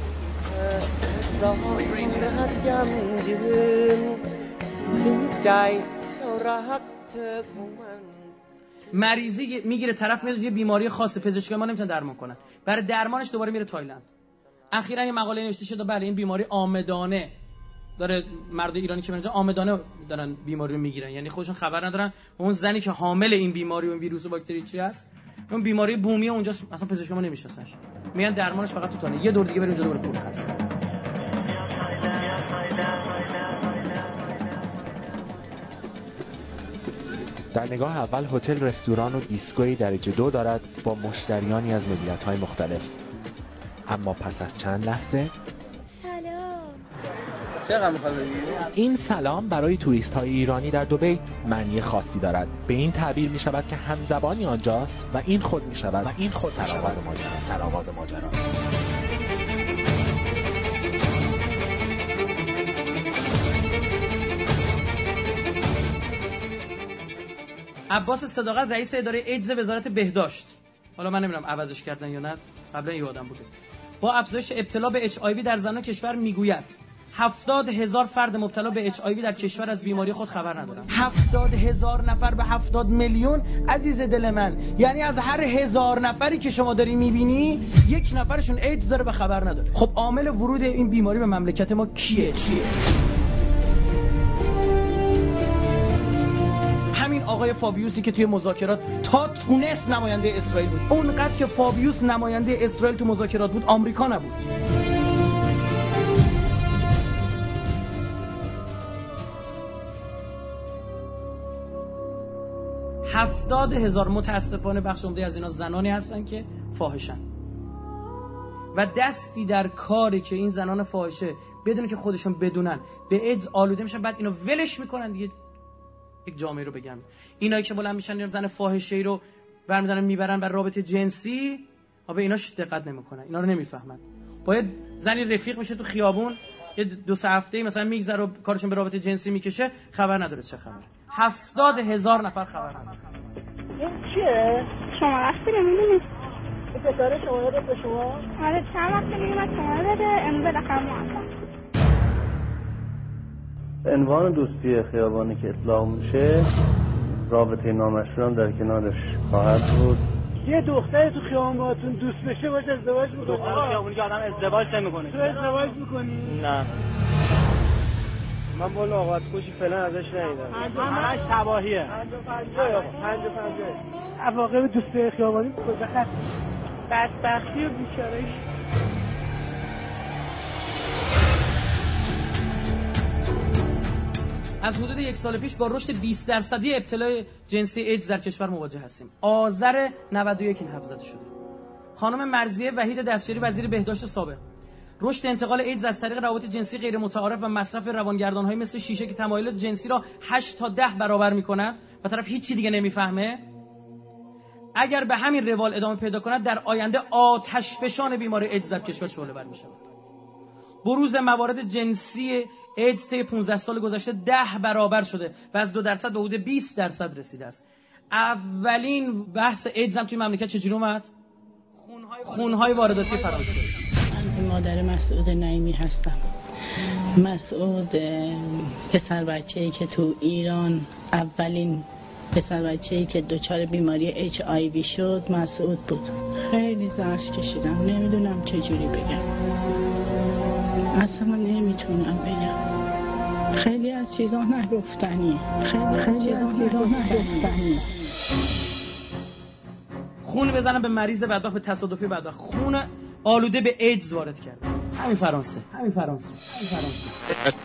مریضی میگیره، طرف میاد یه بیماری خاصه، پزشکای ما نمیتونن درمان کنن، برای درمانش دوباره میره تایلند. اخیراً یه مقاله نوشته شده بله این بیماری عامدانه داره، مرد ایرانی که میرن عامدانه دارن بیماری رو میگیرن، یعنی خودشون خبر ندارن اون زنی که حامل این بیماری و این ویروس و باکتری چی هست، اون بیماری بومی اونجا اصلا پزشکا ما نمیشناسنش، میگن درمانش فقط تو تانه، یه دور دیگه بریم اونجا دوباره پول خرج کنیم. در نگاه اول هتل، رستوران و دیسکوی درجه دو دارد با مشتریانی از ملیت‌های مختلف. اما پس از چند لحظه سلام. چقدر می‌خواد بگی؟ این سلام برای توریست‌های ایرانی در دبی معنی خاصی دارد. به این تعبیر می‌شود که همزبانی آنجاست و این خود می‌شود و این خود سرآغاز ماجرا سرآغاز ماجرا. عباس صداقت رئیس اداره ایدز وزارت بهداشت، حالا من نمیدونم عوضش کردن یا نه، قبلا یه آدم بوده، با افزایش ابتلا به اچ آی وی در زنان کشور میگوید هفتاد هزار فرد مبتلا به اچ آی وی در کشور از بیماری خود خبر ندارند. هفتاد هزار نفر به هفتاد میلیون، عزیز دل من، یعنی از هر هزار نفری که شما داری میبینی یک نفرشون ایدز داره به خبر نداره. خب عامل ورود این بیماری به مملکت ما کیه؟ چیه؟ همین آقای فابیوسی که توی مذاکرات تا تونس نماینده اسرائیل بود. اونقدر که فابیوس نماینده اسرائیل تو مذاکرات بود، آمریکا نبود. هفتاد هزار، متاسفانه بخش عمده از اینا زنانی هستن که فاحشن و دستی در کاری که این زنان فاحشه بدون که خودشون بدونن به ایدز آلوده میشن، بعد اینو ولش میکنن دیگه. یک جامعه رو بگم اینایی که بلند میشن زن فاحشه‌ای رو برمی‌دارن میبرن بر رابطه جنسی، به ایناش دقت نمیکنن، اینا رو نمیفهمن. باید زنی رفیق میشه تو خیابون، یه دو سه هفته مثلا میگذره و کارشون به رابطه جنسی میکشه، خبر نداره چه خبره. هفتاد هزار نفر خبر نداره. این چیه؟ شما رفتی نمیدونی؟ این پسر شما داد به شما؟ آره چند وقت میگم شما داده، امروز بالاخره موفق. عنوان دوستی خیابانی که اطلاق میشه، رابطه نامشروع هم در کنارش خواهد بود. یه دختر تو خیابون باهاتون دوست بشه باش ازدواج میکنه. دختر خیابونی که آدم ازدواج نمیکنه. تو ازدواج میکنی؟ نه. من بالا آقات کشی فعلا ازش ندیدم. همش تباهیه. پنج و پنجه. عواقب دوستی خیابانی کجا هست؟ بدبختی و بیچاره‌ای. از حدود یک سال پیش با رشد بیست درصدی ابتلای جنسی ایدز در کشور مواجه هستیم. آذر نود و یک این حرف زده شده. خانم مرضیه وحید دستیاری وزیر بهداشت سابق، رشد انتقال ایدز از طریق روابط جنسی غیر متعارف و مصرف روانگردان‌های مثل شیشه که تمایلات جنسی را هشت تا ده برابر می‌کند و طرف هیچی دیگه نمی‌فهمه، اگر به همین روال ادامه پیدا کند در آینده آتشفشان بیماری ایدز در کشور شعله‌ور می‌شود. بروز موارد جنسی ایدز طی پانزده سال گذشته ده برابر شده و از دو درصد به حدود بیست درصد رسیده است. اولین بحث ایدز هم توی مملکت چجوری اومد؟ خونهای وارداتی فرانسه. من مادر مسعود نعیمی هستم. مسعود پسر بچه‌ای که تو ایران اولین پسر بچه‌ای که دچار بیماری اچ آی وی شد مسعود بود. خیلی زحمت کشیدم، نمیدونم چجوری بگم، اصلا نمیتونم بگم. خیلی از چیزا نگفتنی، خیلی از چیزا نگفتنی. خون بزنن به مریض بدبخت، به تصادفی بدبخت، خون آلوده به ایدز وارد کرده. همین فرانسه، همین فرانسه، همین فرانسه.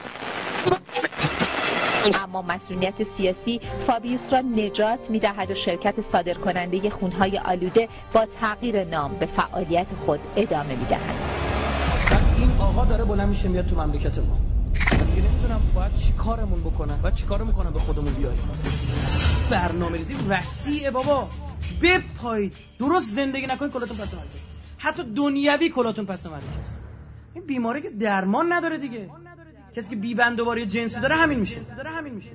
اما مسئولیت سیاسی فابیوس را نجات می‌دهد و شرکت صادرکننده خونهای آلوده با تغییر نام به فعالیت خود ادامه می‌دهد. این آقا داره بلند میشه میاد تو مملکت ما. دیگه نمیدونم باید چی کارمون بکنن، باید چی کارمون کنن به خودمون بیاریم. برنامه‌ریزی وسیعه بابا. بپایید درست زندگی نکنید کلاتون پس مرکز، حتی دنیوی کلاتون پس مرکز. این بیماری که درمان نداره دیگه. کسی که بی‌بندوباری جنسی داره همین میشه داره همین میشه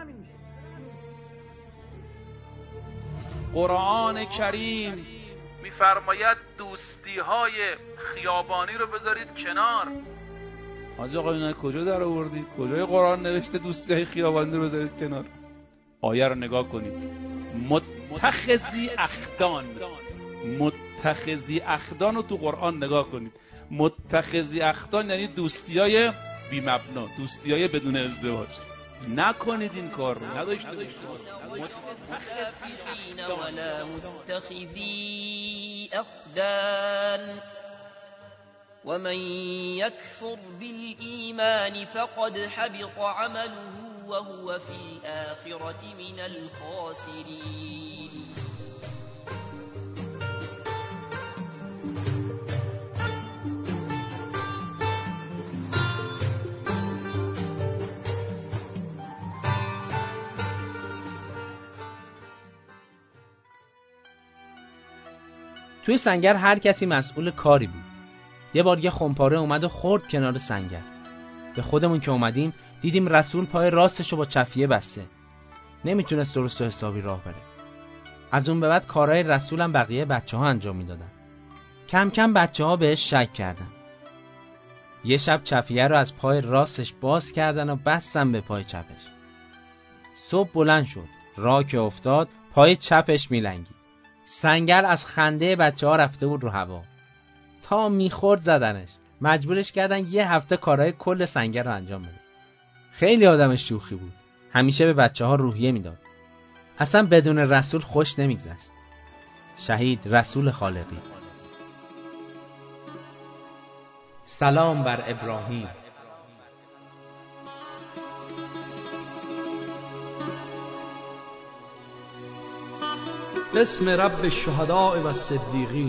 قرآن کریم میفرماید دوستی های خیابانی رو بذارید کنار. حاج آقا اینا کجا در آوردی؟ کجای قرآن نوشته دوستی های خیابانی رو بذارید کنار؟ آیه رو نگاه کنید. متخذی اخدان، متخذی اخدان رو تو قرآن نگاه کنید. متخذی اخدان یعنی دوستی های بی مبنا، دوستی های بدون ازدواج. نکنید این کار رو، نداشته باشید. مسافرین ولا متخذی اخدان ومن يكفر بالإيمان فقد حبط عمله وهو في الآخرة من الخاسرين. توی سنگر هر کسی مسئول کاری بود. یه بار یه خمپاره اومد و خورد کنار سنگر. به خودمون که اومدیم دیدیم رسول پای راستشو با چفیه بسته. نمیتونست درست و حسابی راه بره. از اون به بعد کارهای رسولم بقیه بچه ها انجام میدادن. کم کم بچه ها بهش شک کردن. یه شب چفیه رو از پای راستش باز کردن و بستن به پای چپش. صبح بلند شد. راه که افتاد پای چپش میلنگید. سنگر از خنده بچه ها رفته بود رو هوا. تا میخورد زدنش. مجبورش کردن یه هفته کارهای کل سنگر رو انجام بده. خیلی آدم شوخی بود. همیشه به بچه ها روحیه میداد. اصلا بدون رسول خوش نمیگذشت. شهید رسول خالقی. سلام بر ابراهیم. بسم رب الشهداء و الصدیقین.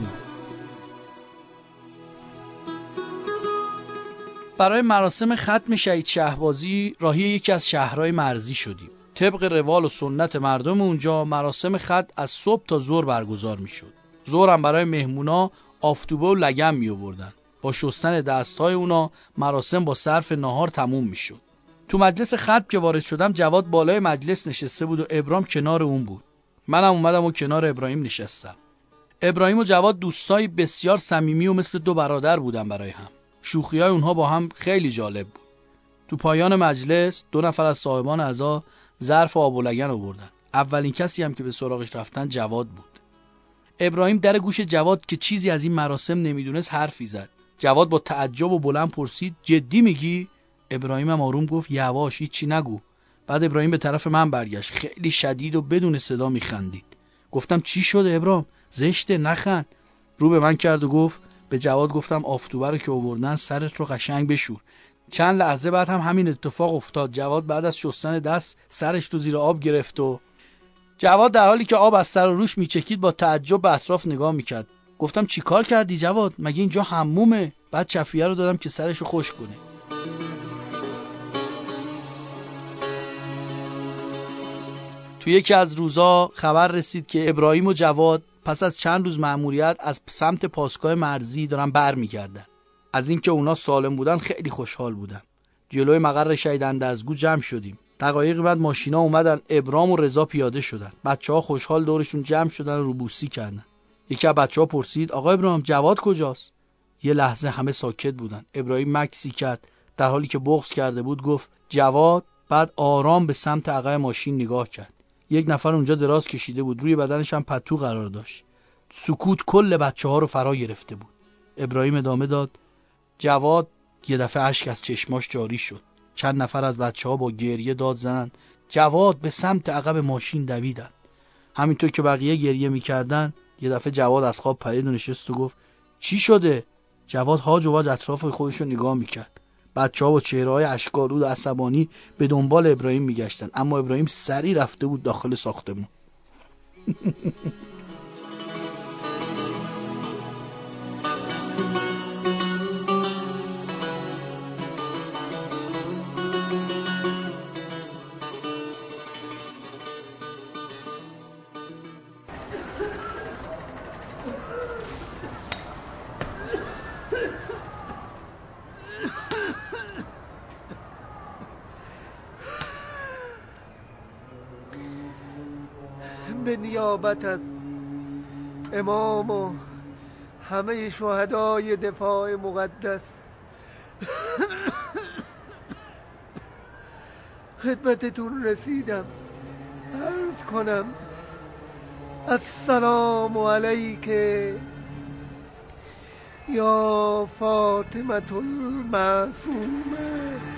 برای مراسم ختم شهید شهبازی راهی یکی از شهرهای مرزی شدیم. طبق روال و سنت مردم اونجا مراسم ختم از صبح تا ظهر برگزار میشد. ظهر هم برای مهمونا آفتوبه و لگم می آوردن. با شستن دستهای اونا مراسم با صرف ناهار تموم می شد. تو مجلس ختم که وارد شدم جواد بالای مجلس نشسته بود و ابرام کنار اون بود. منم اومدم و کنار ابراهیم نشستم. ابراهیم و جواد دوستای بسیار صمیمی و مثل دو برادر بودن برای هم. شوخیای اونها با هم خیلی جالب بود. تو پایان مجلس دو نفر از صاحبان عزا ظرف آب و لگن آوردن. اولین کسی هم که به سراغش رفتن جواد بود. ابراهیم در گوش جواد که چیزی از این مراسم نمیدونست حرفی زد. جواد با تعجب و بلند پرسید جدی میگی؟ ابراهیم هم آروم گفت یواش، هیچی نگو. بعد ابراهیم به طرف من برگشت، خیلی شدید و بدون صدا میخندید. گفتم چی شده ابراهیم؟ زشته، نخند. رو به من کرد و گفت، به جواد گفتم آفتوبه رو که آوردن سرت رو قشنگ بشور. چند لحظه بعد هم همین اتفاق افتاد. جواد بعد از شستن دست سرش رو زیر آب گرفت و جواد در حالی که آب از سر و روش میچکید با تعجب به اطراف نگاه میکرد. گفتم چی کار کردی جواد؟ مگه اینجا حمومه؟ بعد چفیه رو دادم که سرش رو خشک کنه. تو یکی از روزا خبر رسید که ابراهیم و جواد پس از چند روز مأموریت از سمت پاسگاه مرزی دارن برمیگردن. از اینکه اونا سالم بودن خیلی خوشحال بودن. جلوی مقر شهید اندرزگو جمع شدیم. دقایقی بعد ماشینا اومدن، ابرام و رضا پیاده شدن. بچه‌ها خوشحال دورشون جمع شدن و روبوسی کردن. یکی از بچه‌ها پرسید آقا ابراهیم جواد کجاست؟ یه لحظه همه ساکت بودن. ابراهیم مکسی کرد، در حالی که بغض کرده بود گفت جواد. بعد آرام به سمت عقب ماشین نگاه کرد. یک نفر اونجا دراز کشیده بود، روی بدنش هم پتو قرار داشت. سکوت کل بچه‌ها رو فرا گرفته بود. ابراهیم ادامه داد جواد. یه دفعه اشک از چشماش جاری شد. چند نفر از بچه‌ها با گریه داد زدن جواد. به سمت عقب ماشین دویدن. همینطور که بقیه گریه می‌کردن یه دفعه جواد از خواب پرید و نشست و گفت چی شده؟ جواد هاج و واج اطراف خودش رو نگاه می‌کرد. بچه‌ها با چهره‌های اشک‌آلود و عصبانی به دنبال ابراهیم می‌گشتن، اما ابراهیم سریع رفته بود داخل ساختمون. به نیابت از امام و همه شهدای دفاع مقدس خدمتتون رسیدم. عرض کنم السلام علیک یا فاطمة المعصومه.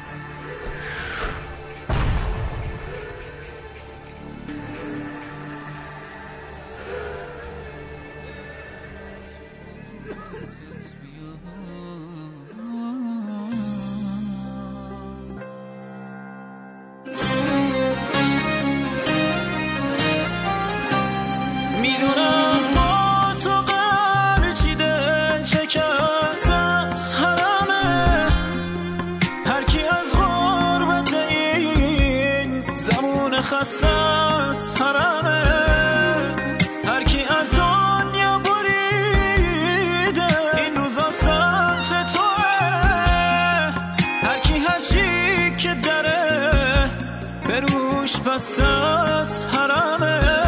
خصاص حرامه هر کی از دنیا بریده این روزا سمت توه هر کی هر چی که داره به روش پساس حرامه.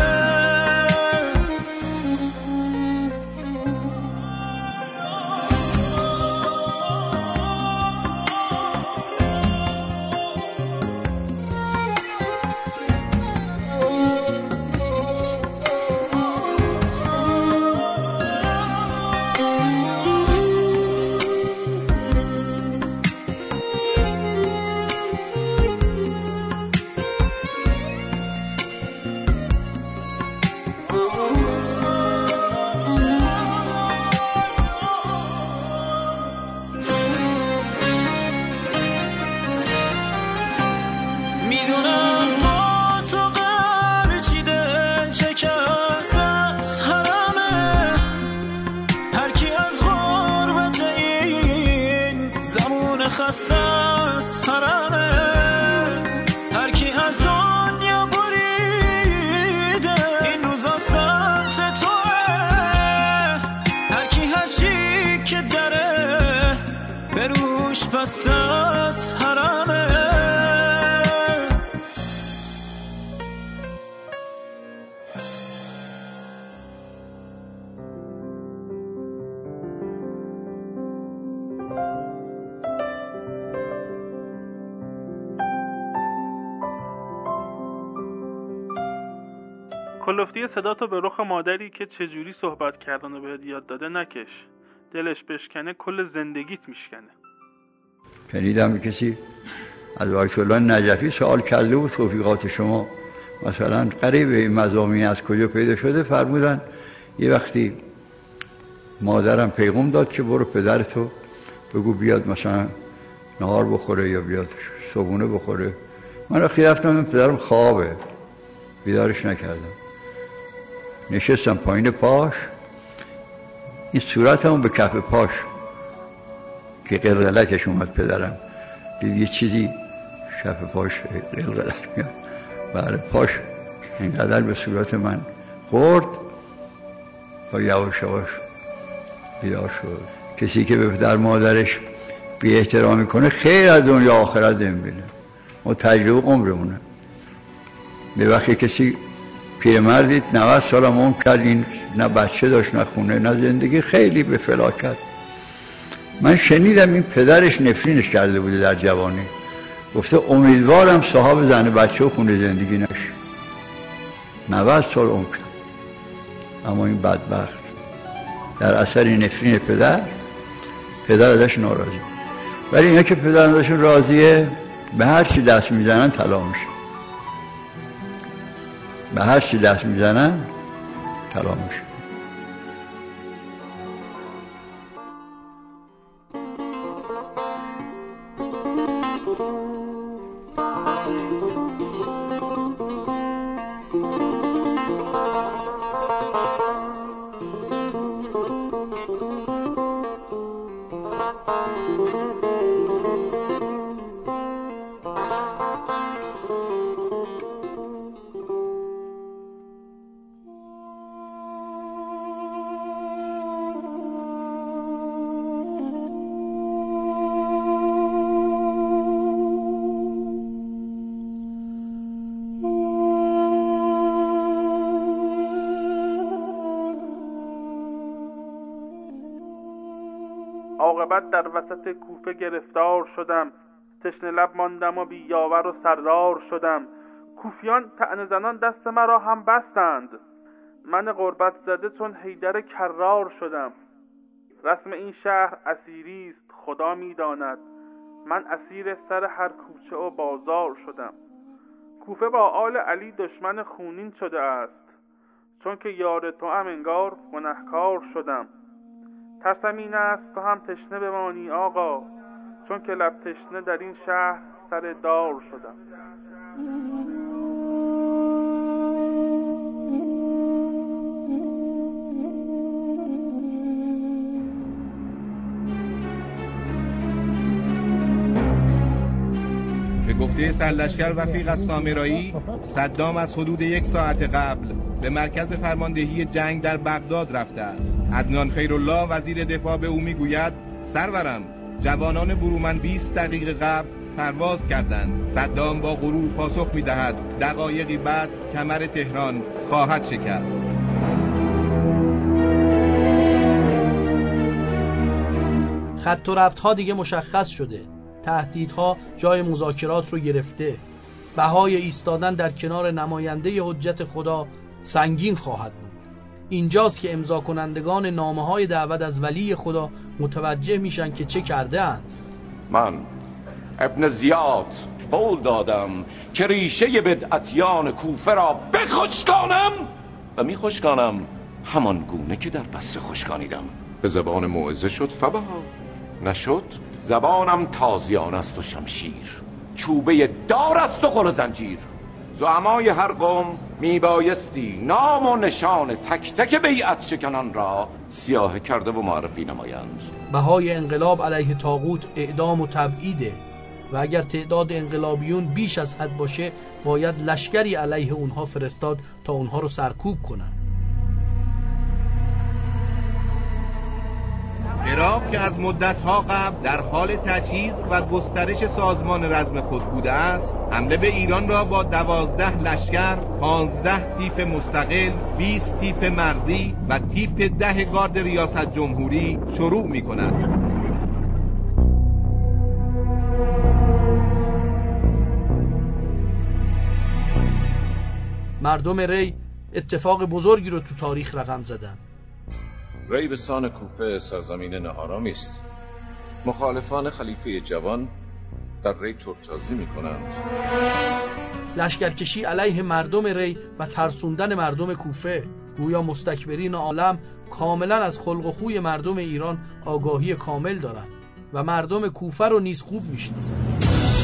خصاص حرامه هر کی از دنیا بریده این روزا سمت توه هر کی هر چی بروش پس از حرمه. کلفتی صداتو به رخ مادری که چجوری صحبت کردن و بهت یاد داده نکش. دلش بشکنه کل زندگیت میشکنه. شنیدم کسی از آیت الله نجفی سوال کرده و توفیقات شما مثلا قریب این مضامین از کجا پیدا شده، فرمودن یه وقتی مادرم پیغام داد که برو پدرتو بگو بیاد مثلا نهار بخوره یا بیاد صبحونه بخوره. من وقتی رفتم پدرم خوابه، بیدارش نکردم، نشستم پایین پاش، این صورتمو به کف پاش که قلقلکش اومد پدرم دید یه چیزی کف پاش قلقلک میاد، بله پاش اینقدر به صورت من خورد و یواش یواش بیدار شد. کسی که به پدر مادرش بی احترامی کنه خیر از دنیا آخرت نمیبینه و تجربه عمرمونه. به وقتی کسی پیرمردید نود سال عمر کرد، این نه بچه داشت نه خونه نه زندگی، خیلی به فلاکت. من شنیدم این پدرش نفرینش کرده بوده در جوانی، گفته امیدوارم صاحب زن بچه و خونه زندگی نشه. نود سال عمر کرد، اما این بدبخت در اثر نفرین پدر، پدر ازش ناراضی. ولی اینا که پدر ازشون راضیه به هر چی دست میزنن طلا میشه، به هر چی دست میزنن طلا میشه. عاقبت در وسط کوفه گرفتار شدم، تشنه لب ماندم و بیاور و سردار شدم. کوفیان طعنه زنان دست مرا هم بستند، من غربت زده چون حیدر کرار شدم. رسم این شهر اسیری است خدا میداند، من اسیر سر هر کوچه و بازار شدم. کوفه با آل علی دشمن خونین شده است، چون که یار تو هم انگار گنهکار شدم. ترسم این است تو هم تشنه بمانی آقا، چون که لب تشنه در این شهر سر دار شدم. به گفته سرلشکر وفیق از سامرایی، صدام از حدود یک ساعت قبل به مرکز فرماندهی جنگ در بغداد رفته است. عدنان خیرالله وزیر دفاع به او میگوید سرورم، جوانان برومند بیست دقیقه قبل پرواز کردند. صدام با غرور پاسخ میدهد دقایقی بعد کمر تهران خواهد شکست. خط و رفت‌ها دیگه مشخص شده، تهدیدها جای مذاکرات رو گرفته، بهای ایستادن در کنار نماینده حجت خدا سنگین خواهد بود. اینجاست که امضا کنندگان نامه‌های دعوت از ولی خدا متوجه میشن که چه کرده اند. من ابن زیاد قول دادم که ریشه بدعتیان کوفه را بخشکانم و میخشکانم همان گونه که در بصره خشکانیدم. به زبان موعظه شد فبها، نشد زبانم تازیان است و شمشیر، چوبه دار است و قل زنجیر. زعمای هر قوم میبایستی نام و نشان تک تک بیعت شکنان را سیاه کرده و معرفی نمایند. بهای انقلاب علیه طاغوت اعدام و تبعیده و اگر تعداد انقلابیون بیش از حد باشه باید لشکری علیه اونها فرستاد تا اونها رو سرکوب کنن. عراق که از مدت‌ها قبل در حال تجهیز و گسترش سازمان رزم خود بوده است، حمله به ایران را با دوازده لشکر، پانزده تیپ مستقل، بیست تیپ مرزی و تیپ ده گارد ریاست جمهوری شروع می‌کند. مردم ری اتفاق بزرگی رو تو تاریخ رقم زدن. ری به سان کوفه سرزمین ناآرامی است. مخالفان خلیفه جوان در ری ترکتازی می‌کنند. لشکرکشی علیه مردم ری و ترسوندن مردم کوفه، گویا مستکبرین عالم کاملا از خلق و خوی مردم ایران آگاهی کامل دارند و مردم کوفه رو نیز خوب میشناسند.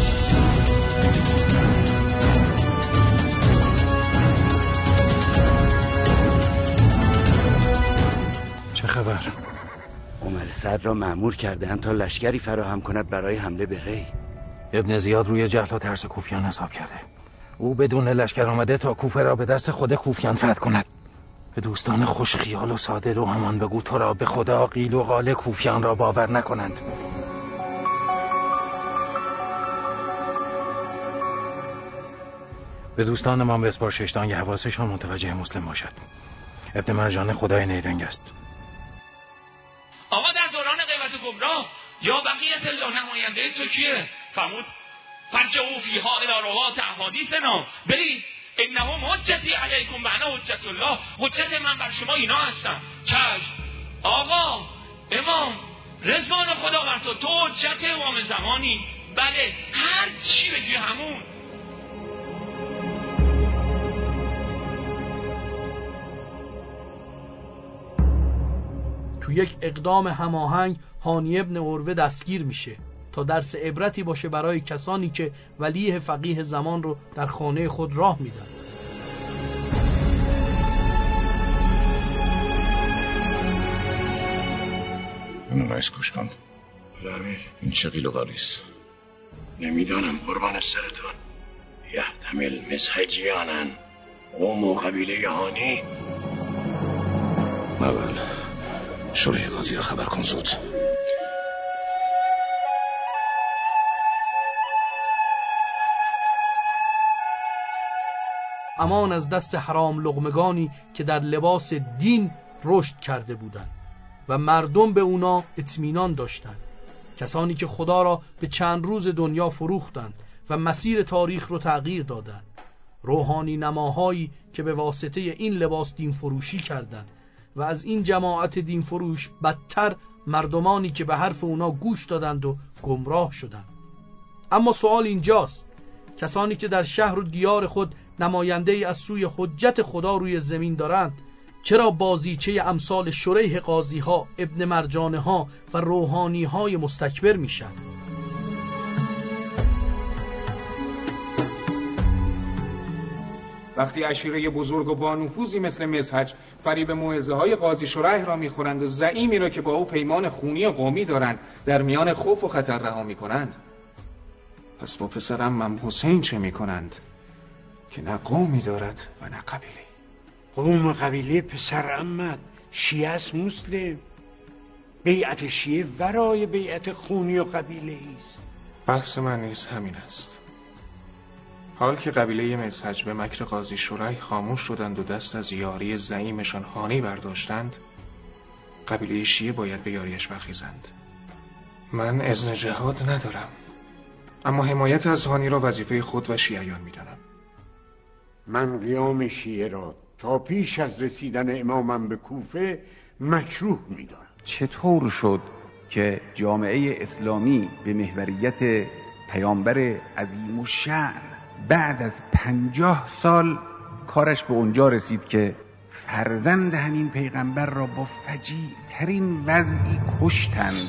چه خبر؟ عمر سعد را مأمور کرده‌اند تا لشکری فراهم کند برای حمله به ری. ابن زیاد روی جهل و ترس کوفیان حساب کرده. او بدون لشکر آمده تا کوفه را به دست خود کوفیان فتح کند. به دوستان خوش خیال و ساده رو همان بگو تو را به خدا قیل و قال کوفیان را باور نکنند. به دوستان ما بسپار ششتان که حواسشان متوجه مسلم باشد. ابن مرجان خدای نیرنگ است. آقا در دوران غیبت گمراه یا بقیت الله نماینده تو کیه؟ فرمود فرجعوا فیها الی روات احادیثنا، برید انه حجتی علیکم و انا حجت الله، حجت من بر شما اینا هستم. چشم آقا امام رضوان خدا بر تو، تو حجت امام زمانی. بله هر چی بگی همون. تو یک اقدام هماهنگ هانی ابن عروه دستگیر میشه تا درس عبرتی باشه برای کسانی که ولیه فقیه زمان رو در خانه خود راه میدن. اونو رئیس گوش کن. امیر این چه قیل و قالیست؟ نمیدانم قربان سرتان. یحتمل مسحجیانن قوم و قبیله هانی. اول شورای قاضی را خبر کن زود. امان از دست حرام لقمگانی که در لباس دین رشد کرده بودند و مردم به اونا اطمینان داشتند. کسانی که خدا را به چند روز دنیا فروختند و مسیر تاریخ رو تغییر دادند. روحانی نماهایی که به واسطه این لباس دین فروشی کردند و از این جماعت دین فروش بدتر مردمانی که به حرف اونا گوش دادند و گمراه شدند. اما سوال اینجاست، کسانی که در شهر و دیار خود نماینده ای از سوی حجت خدا روی زمین دارند، چرا بازیچه امثال شریح قاضی ها، ابن مرجانه ها و روحانی های مستکبر میشن؟ وقتی عشیره بزرگ و با نفوذی مثل مزحج فریب موعظه های قاضی شریح را میخورند و زعیمی را که با او پیمان خونی قومی دارند در میان خوف و خطر رها میکنند، پس با پسرم مم حسین چه میکنند که نه قومی دارد و نه قبیله؟ قوم و قبیله پسر عمت شیعه است مسلم. بیعت شیعه ورای بیعت خونی و قبیله است. بحث من نیز همین است. حال که قبیله مزحج به مکر قاضی شریح خاموش شدند و دست از یاری زعیمشان هانی برداشتند، قبیله شیعه باید به یاریش برخیزند. من اذن جهاد ندارم، اما حمایت از هانی را وظیفه خود و شیعیان می‌دانم. من قیام شیعه را تا پیش از رسیدن امامم به کوفه مکروه می‌دانم. چطور شد که جامعه اسلامی به محوریت پیامبر عظیم الشأن بعد از پنجاه سال کارش به اونجا رسید که فرزند همین پیغمبر را با فجیع ترین وضعی کشتند؟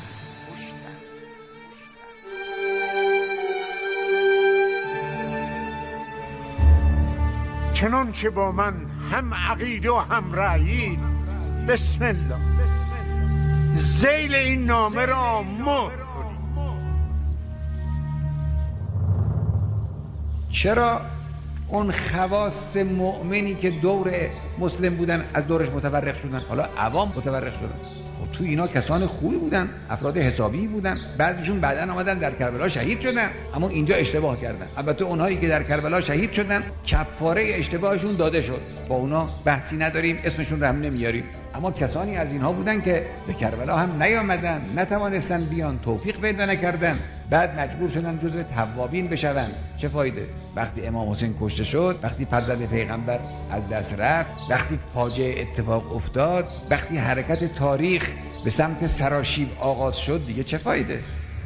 چنان که با من هم عقیده و هم رأیید، بسم الله ذیل این نامه را مهر کنید. چرا اون خواص مؤمنی که دور مسلم بودن از دورش متفرق شدن، حالا عوام متفرق شدن. خب تو اینا کسان خوبی بودن، افراد حسابی بودن، بعضیشون بعداً آمدن در کربلا شهید شدن، اما اینجا اشتباه کردن. البته اونهایی که در کربلا شهید شدن کفاره اشتباهشون داده شد، با اونا بحثی نداریم، اسمشون رو هم نمیاریم. اما کسانی از اینها بودن که به کربلا هم نیامدن، نتوانستن بیان، توفیق پیدا نکردن، بعد مجبور شدن جزو توابین بشون. چه فایده؟ وقتی امام حسین کشته شد، وقتی فرزند پیغمبر از دست رفت، وقتی فاجعه اتفاق افتاد، وقتی حرکت تاریخ به سمت سراشیب آغاز شد، دیگه چه فایده؟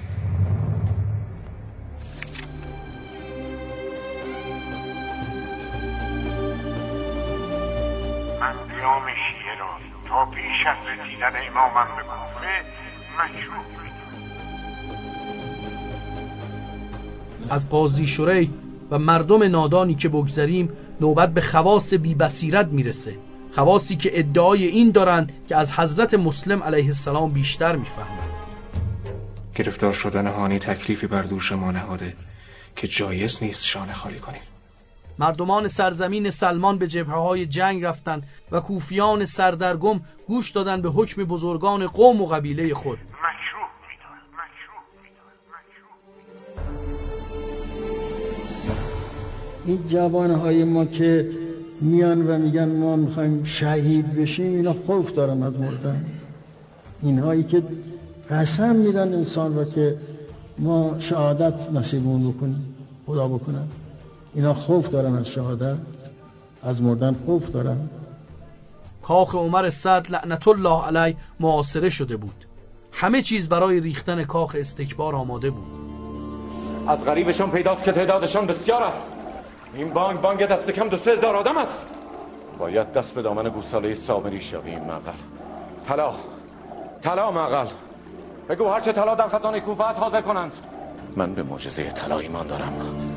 من قیام شیعه را تا پیش از رسیدن امامم به کوفه مشروع می‌دانم. از قاضی شریح و مردم نادانی که بگذریم، نوبت به خواص بی بصیرت میرسه، خواصی که ادعای این دارند که از حضرت مسلم علیه السلام بیشتر میفهمند. گرفتار شدن هانی تکلیفی بر دوش ما نهاده که جایز نیست شانه خالی کنیم. مردمان سرزمین سلمان به جبهه‌های جنگ رفتند و کوفیان سردرگم گوش دادن به حکم بزرگان قوم و قبیله خود. مشروع می‌دانم، مشروع می‌دانم، مشروع. این جوانهای ما که میان و میگن ما میخوایم شهید بشیم، اینا خوف دارن از مردن. اینهایی که قسم میدن انسان را که ما شهادت نصیبون بکنیم، خدا بکنن، اینا خوف دارن از شهادت، از مردن خوف دارن. کاخ عمر سعد لعنت الله علیه محاصره شده بود. همه چیز برای ریختن کاخ استکبار آماده بود. از غریبشان پیداست که تعدادشان بسیار است. این بانگ بانگ دست کم دو سه هزار آدم است. باید دست به دامن گوساله سامری شویم. مقل طلا طلا مقل بگو هرچه طلا در خزانه کوفه است حاضر کنند. من به معجزه طلا ایمان دارم.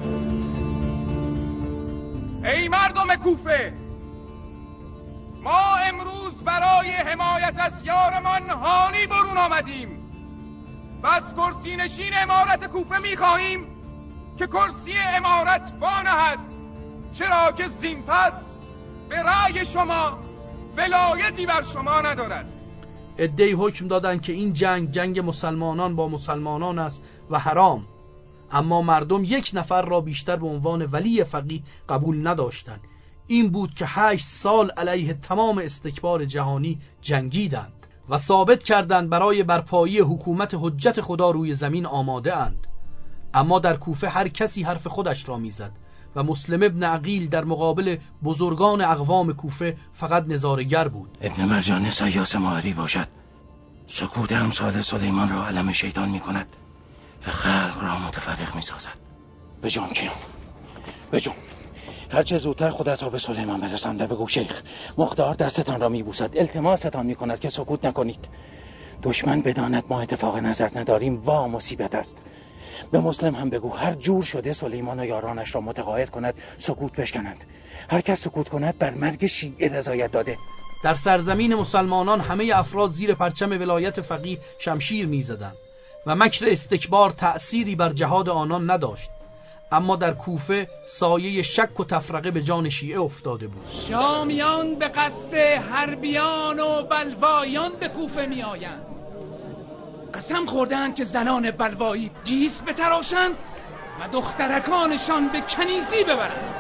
ای مردم کوفه، ما امروز برای حمایت از یارمان هانی برون آمدیم و از کرسی نشین امارت کوفه می‌خواهیم که کرسی امارت وانهد، چرا که زین پس به رأی شما ولایتی بر شما ندارد. عده‌ای حکم دادند که این جنگ جنگ مسلمانان با مسلمانان است و حرام، اما مردم یک نفر را بیشتر به عنوان ولی فقیه قبول نداشتند. این بود که هشت سال علیه تمام استکبار جهانی جنگیدند و ثابت کردند برای برپایی حکومت حجت خدا روی زمین آماده اند. اما در کوفه هر کسی حرف خودش را میزد و مسلم ابن عقیل در مقابل بزرگان اقوام کوفه فقط نظارگر بود. ابن مرجان سیاس ماهری باشد، سکوت امثال سلیمان را علم شیطان می کند و خلق را متفرق می سازد. بجام کیام بجام، هرچه زودتر خودت را به سلیمان برسانده بگو شیخ مختار دستتان را می بوسد، التماستان می کند که سکوت نکنید. دشمن بداند ما اتفاق نظر نداریم وا مصیبت است. به مسلم هم بگو هر جور شده سلیمان و یارانش را متقاعد کند سکوت بشکنند. هر کس سکوت کند بر مرگ شیعه رضایت داده. در سرزمین مسلمانان همه افراد زیر پرچم ولایت فقیه شمشیر می‌زدند و مکر استکبار تأثیری بر جهاد آنان نداشت. اما در کوفه سایه شک و تفرقه به جان شیعه افتاده بود. شامیان به قصد حربیان و بلوایان به کوفه می آیند. قسم خوردند که زنان بلوایی جیس بتراشند و دخترکانشان به کنیزی ببرند.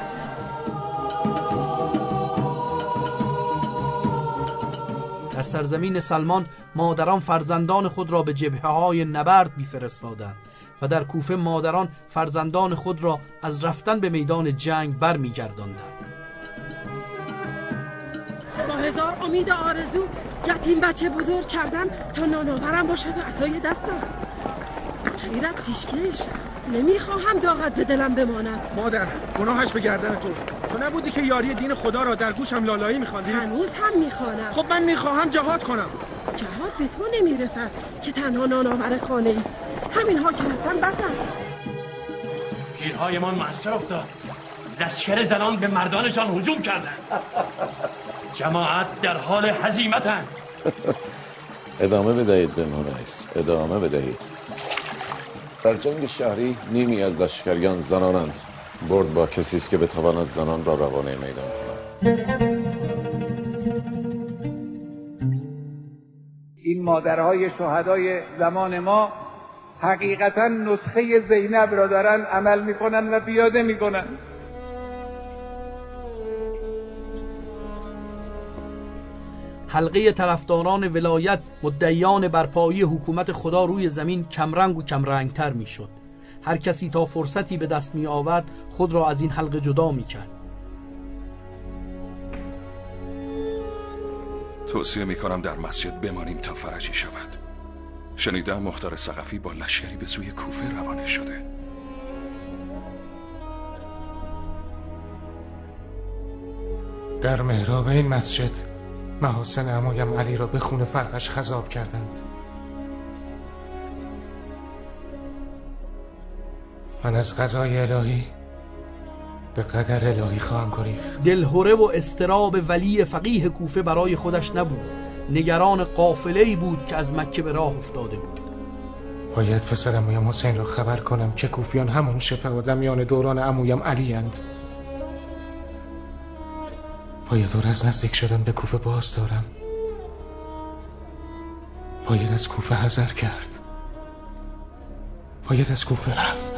در سرزمین سلمان مادران فرزندان خود را به جبهه‌های نبرد می‌فرستادند و در کوفه مادران فرزندان خود را از رفتن به میدان جنگ برمیگرداندند. با هزار امید آرزو یتیم بچه بزرگ کردن تا نانآورم باشد و عصای دستم. خیرت پیشکش، نمیخواهم داغت به دلم بماند. مادر گناهش به گردن تو. تو نبودی که یاری دین خدا را در گوشم لالایی میخواندی؟ هنوز هم میخوانم. خب من میخواهم جهاد کنم. جهاد به تو نمیرسد که تنها نانآور خانه ای. همین ها که هستن بس است. تیرهایمان مؤثر افتاد. لشکر زنان به مردانشان هجوم کردند. جماعت در حال هزیمتند. ادامه بدهید به رئیس، ادامه بدهید. در جنگ شهری نیمی از لشکریان زنانند، برد با کسی است که بتواند زنان را روانه میدان کند. این مادرهای شهدای زمان ما حقیقتا نسخه زینب را دارن عمل میکنن و پیاده میکنن. حلقه طرفداران ولایت مدعیان برپایی حکومت خدا روی زمین کمرنگ و کمرنگتر میشد. هر کسی تا فرصتی به دست می آورد خود را از این حلقه جدا می کرد. توصیه می کنم در مسجد بمانیم تا فرجی شود. شنیدم مختار ثقفی با لشکری به سوی کوفه روانه شده. در محراب این مسجد محاسن عمویم علی را به خون فرقش خضاب کردند. من از قضای الهی به قدر الهی خواهم گریخت. دلهره و اضطراب ولی فقیه کوفه برای خودش نبود، نگران قافله‌ای بود که از مکه به راه افتاده بود. باید پسر عمویم حسین را خبر کنم که کوفیان همون شبه آدمیان دوران عمویم علی اند. باید دور از نزدیک شدن به کوفه باز دارم. باید از کوفه حذر کرد. باید از کوفه رفت.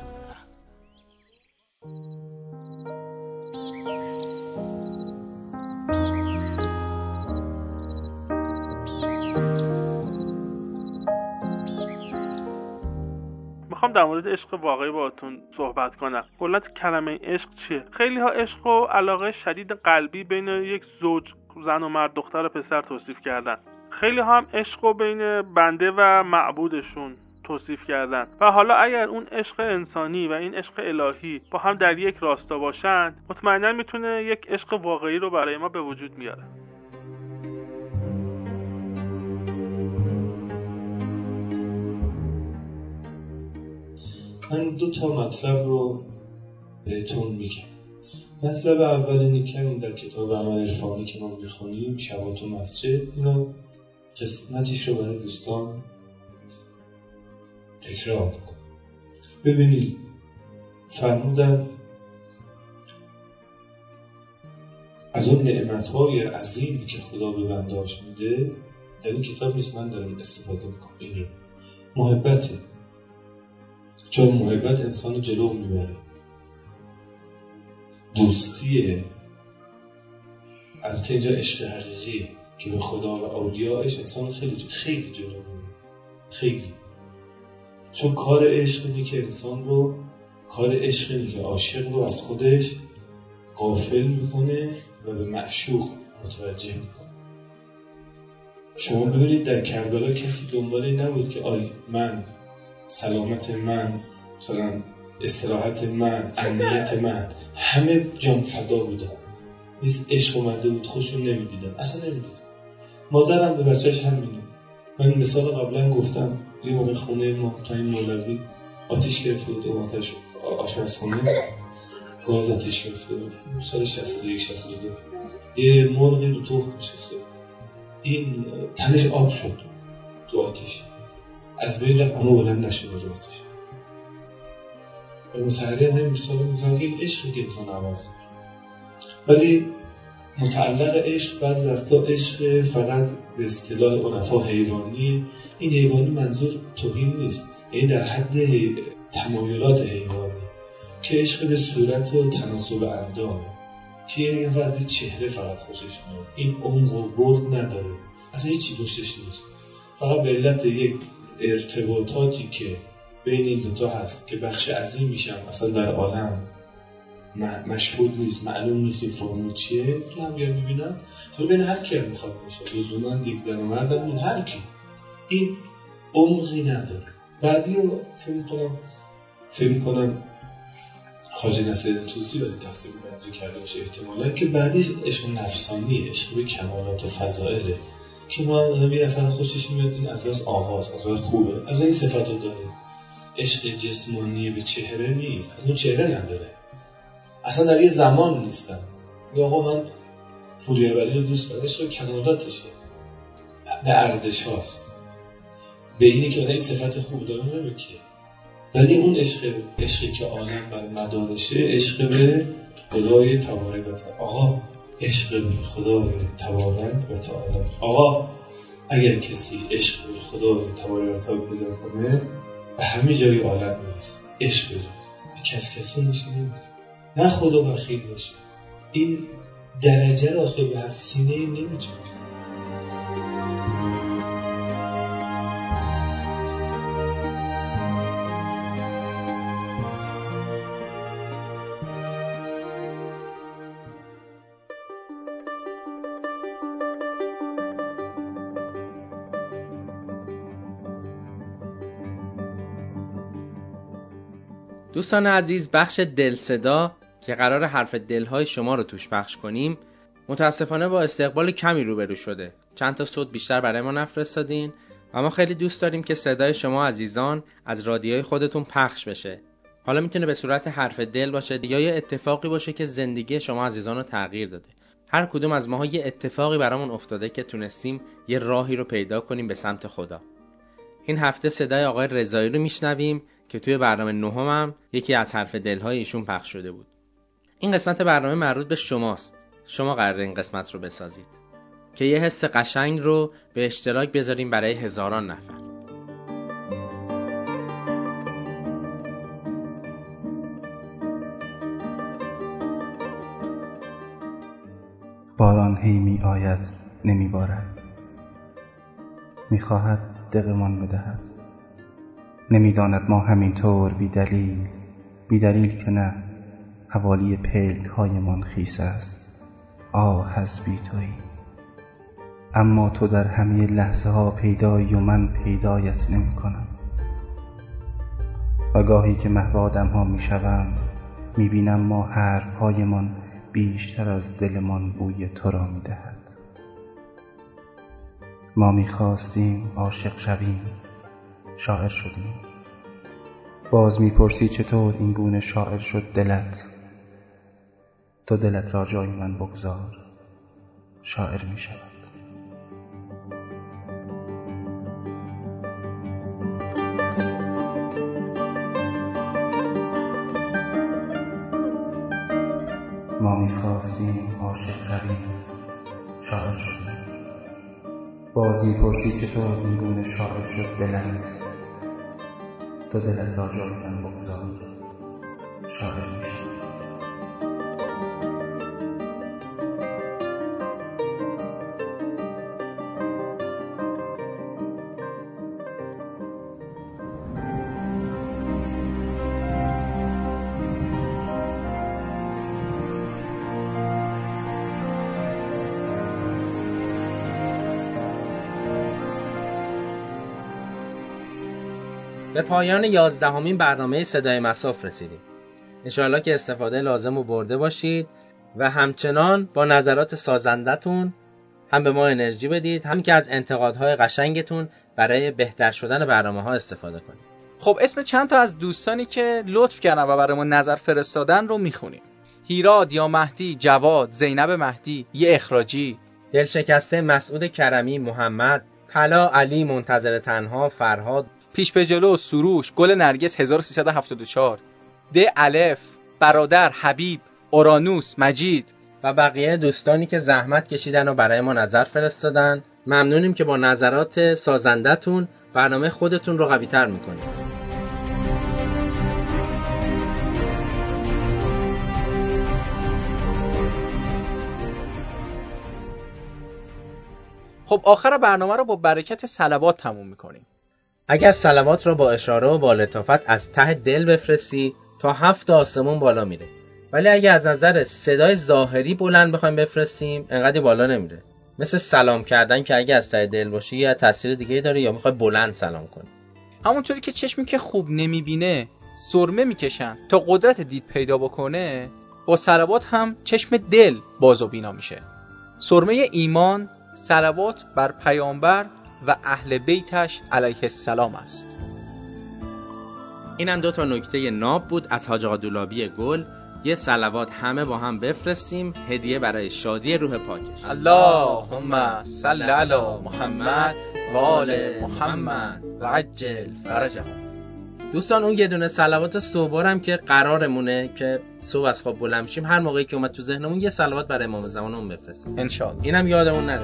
میخوام در مورد عشق واقعی باهاتون صحبت کنم. کلا کلمه عشق چیه؟ خیلی ها عشق و علاقه شدید قلبی بین یک زوج، زن و مرد، دختر و پسر توصیف کردن. خیلی ها هم عشق و بین بنده و معبودشون توصیف کردن. و حالا اگر اون عشق انسانی و این عشق الهی با هم در یک راستا باشن، مطمئنا میتونه یک عشق واقعی رو برای ما به وجود بیاره. من دو تا مطلب رو بهتون میگم. مطلب اول اینه که این در کتاب عمل عرفانی که ما میخونیم، شبات و مسجد، اینو قسمتش رو برای دوستان تکرار کنم. ببینید فرمودن از اون نعمت‌های عظیمی که خدا به بنده‌اش میده، در این کتاب نیست، من دارم استفاده میکنم. این رو محبته، چون محبت انسان رو جلو میبره. دوستیه، البته اینجا عشق حقیقیه که به خدا و اولیاءش انسان خیلی خیلی جلو میبره، خیلی. چون کار عشق اینه که انسان رو، کار عشق اینه که عاشق رو از خودش غافل میکنه و به معشوق متوجه میکنه. شما ببینید در کربلا کسی دنبالی نبود که آی من، سلامت من، مثلا استراحت من، امنیت من، همه جان فدا بودن. نیست عشق اومده بود خودشون نمیدیدن، اصلا نمیدیدن. مادرم به بچهش همینه. من مثال قبلا گفتم یه موقع خونه ما تا این مولوی آتیش گرفته بود، آتش آشپزخونه گاز آتیش گرفته بود، سال شصت و یک شصت و دو. یه مرغی رو تخم نشسته، این تنش آب شد تو آتیش، از بین رفت، اما بلند نشد از آتیش. و متحرم همین مثال میفهم که این عشقی که انسان عوض میشه. ولی متعلق عشق بعض وقتا عشق فقط به اصطلاح عرفا حیوانیه. این حیوانی منظور توهین نیست، یعنی در حد تمایلات حیوانی، که عشق به صورت و تناسب اندام، که یه نفر از این چهره فقط خوشش میاد، این عمق و برد نداره، اصلا هیچی پشتش نیست، فقط به علت یک ارتباطاتی که بین این دوتا هست که بخش عظیم میشن اصلا در عالم مشهود نیست، معلوم نیست این فرمول چیه، تو هم بیان میبینن تو بین هر کی میخواد میشه، لزوما یک زن و مرد هم هر کی، این عمقی نداره. بعدی رو فکر کنم فکر کنم خواجه نصیرالدین طوسی باید تفسیر بندری کرده باشه احتمالا، که بعدیش عشق نفسانی، عشق به کمالات و فضائله، که ما هم یه نفر خوشش میاد، این از بس آغاز از بس خوبه، از این صفت رو داره. عشق جسمانی به چهره نیست، از اون چهره نداره، اصلا در یه زمان نیستم. یا آقا من پوری ولی رو دوست دارم، عشق کمالاتشه، به ارزش هاست، به اینی که این صفت خوب داره نمیگه. ولی اون عشق عشقی که عالم بر مدارشه عشق به خدای تبارک و تعالی. آقا عشق به خدای تبارک و تعالی. آقا اگر کسی عشق به خدای تبارک و تعالی پیدا کنه به همه جای عالم میرسه. عشق به کس کسی میشه نه خدا بخیل باشه. این درجه را آخه به هر سینه نمیتونه. دوستان عزیز، بخش دل صدا که قرار حرف دلهای شما رو توش پخش کنیم متاسفانه با استقبال کمی روبرو شده. چند تا صوت بیشتر برای ما نفرستادین و ما خیلی دوست داریم که صدای شما عزیزان از رادیوی خودتون پخش بشه. حالا میتونه به صورت حرف دل باشه یا یه اتفاقی باشه که زندگی شما عزیزان رو تغییر داده. هر کدوم از ماها یه اتفاقی برامون افتاده که تونستیم یه راهی رو پیدا کنیم به سمت خدا. این هفته صدای آقای رضایی رو میشنویم که توی برنامه نهم هم یکی از حرف دلهای ایشون پخش شده بود. این قسمت برنامه مربوط به شماست. شما قراره این قسمت رو بسازید که یه حس قشنگ رو به اشتراک بذاریم برای هزاران نفر. باران هی می آید نمی بارد، می خواهد دقمان بدهد، نمی داند ما همینطور بی دلیل بی دلیل که نه حوالی پلک های من خیس است. آه از بی تویی، اما تو در همه لحظه ها پیدایی و من پیدایت نمی کنم. و گاهی که محو آدم ها می شوم می بینم ما حرف های من بیشتر از دلمان بوی تو را می دهد. ما می خواستیم عاشق شویم، شاعر شدیم. باز می پرسی چطور این گونه شاعر شد دلت؟ تو دلت را جای من بگذار، شاعر می شود. ما می خواستیم عاشق شویم، شاعر شدیم. باز می پرسی چطور این گونه شاعر شد دلت؟ تو دلت را جای من بگذار، شاعر می شود. به پایان یازدهمین برنامه صدای مساف رسیدیم. انشاءالله که استفاده لازم رو برده باشید و همچنان با نظرات سازندتون هم به ما انرژی بدید، هم که از انتقادهای قشنگتون برای بهتر شدن برنامه ها استفاده کنید. خب اسم چند تا از دوستانی که لطف کردن و برای ما نظر فرستادن رو میخونیم. هیراد یا مهدی، جواد، زینب مهدی، یه اخراجی، دلشکسته مسعود کرمی، محمد، طلا علی، منتظر تنها، فرهاد، پیش به جلو، سروش، گل نرگس هزار و سیصد و هفتاد و چهار، د الف، برادر، حبیب، اورانوس، مجید و بقیه دوستانی که زحمت کشیدن و برای ما نظر فرستادن. ممنونیم که با نظرات سازندتون برنامه خودتون رو قوی‌تر میکنید. خب آخر برنامه رو با برکت صلوات تموم میکنیم. اگر صلوات را با اشاره و با لطافت از ته دل بفرستی تا هفت آسمون بالا میره، ولی اگر از نظر صدای ظاهری بلند بخوایم بفرستیم انقدر بالا نمیره. مثل سلام کردن که اگه از ته دل باشی یا تاثیر دیگه داره یا میخوای بلند سلام کنی. همونطوری که چشمی که خوب نمیبینه سرمه میکشن تا قدرت دید پیدا بکنه، با صلوات هم چشم دل باز و بینا میشه. سرمه ایمان صلوات بر پیامبر و اهل بیتش علیه السلام است. اینم دو تا نکته ناب بود از حاج آقا دولابی گل. یه صلوات همه با هم بفرستیم هدیه برای شادی روح پاکش. اللهم صل علی محمد و آل محمد و عجل فرجهم. دوستان اون یه دونه صلوات صبح هم که قرارمونه که صبح از خواب بلند میشیم هر موقعی که اومد تو ذهنمون یه صلوات برای امام زمانمون بفرستیم ان شاء الله. اینم یادمون نره.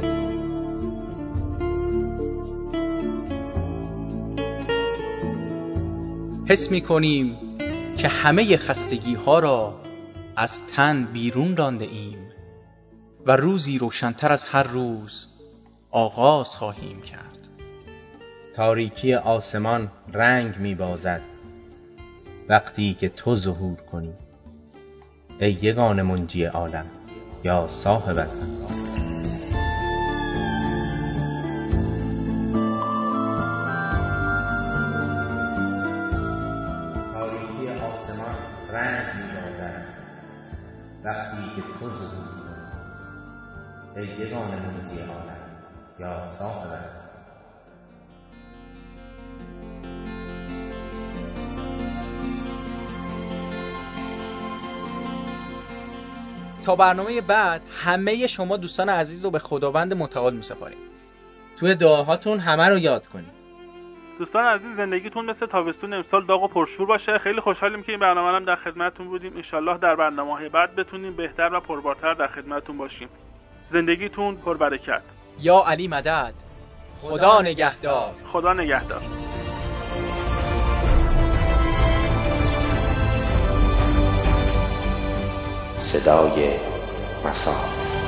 حس می‌کنیم که همه خستگی ها را از تن بیرون رانده ایم و روزی روشن‌تر از هر روز آغاز خواهیم کرد. تاریکی آسمان رنگ می‌بازد وقتی که تو ظهور کنی ای یگانه منجی عالم یا صاحب الزمان. تاریکی آسمان رنگ می‌بازد وقتی که تو ظهور کنی ای یگانه منجی عالم یا صاحب الزمان. تا برنامه بعد همه شما دوستان عزیز رو به خداوند متعال می‌سپاریم. توی دعاهاتون همه رو یاد کنید. دوستان عزیز زندگیتون مثل تابستون امسال داغ و پرشور باشه. خیلی خوشحالیم که این برنامه هم در خدمتتون بودیم. انشالله در برنامه‌های بعد بتونیم بهتر و پربارتر در خدمتتون باشیم. زندگیتون پربرکت. یا علی مدد. خدا نگهدار. خدا نگهدار. صدای مساء.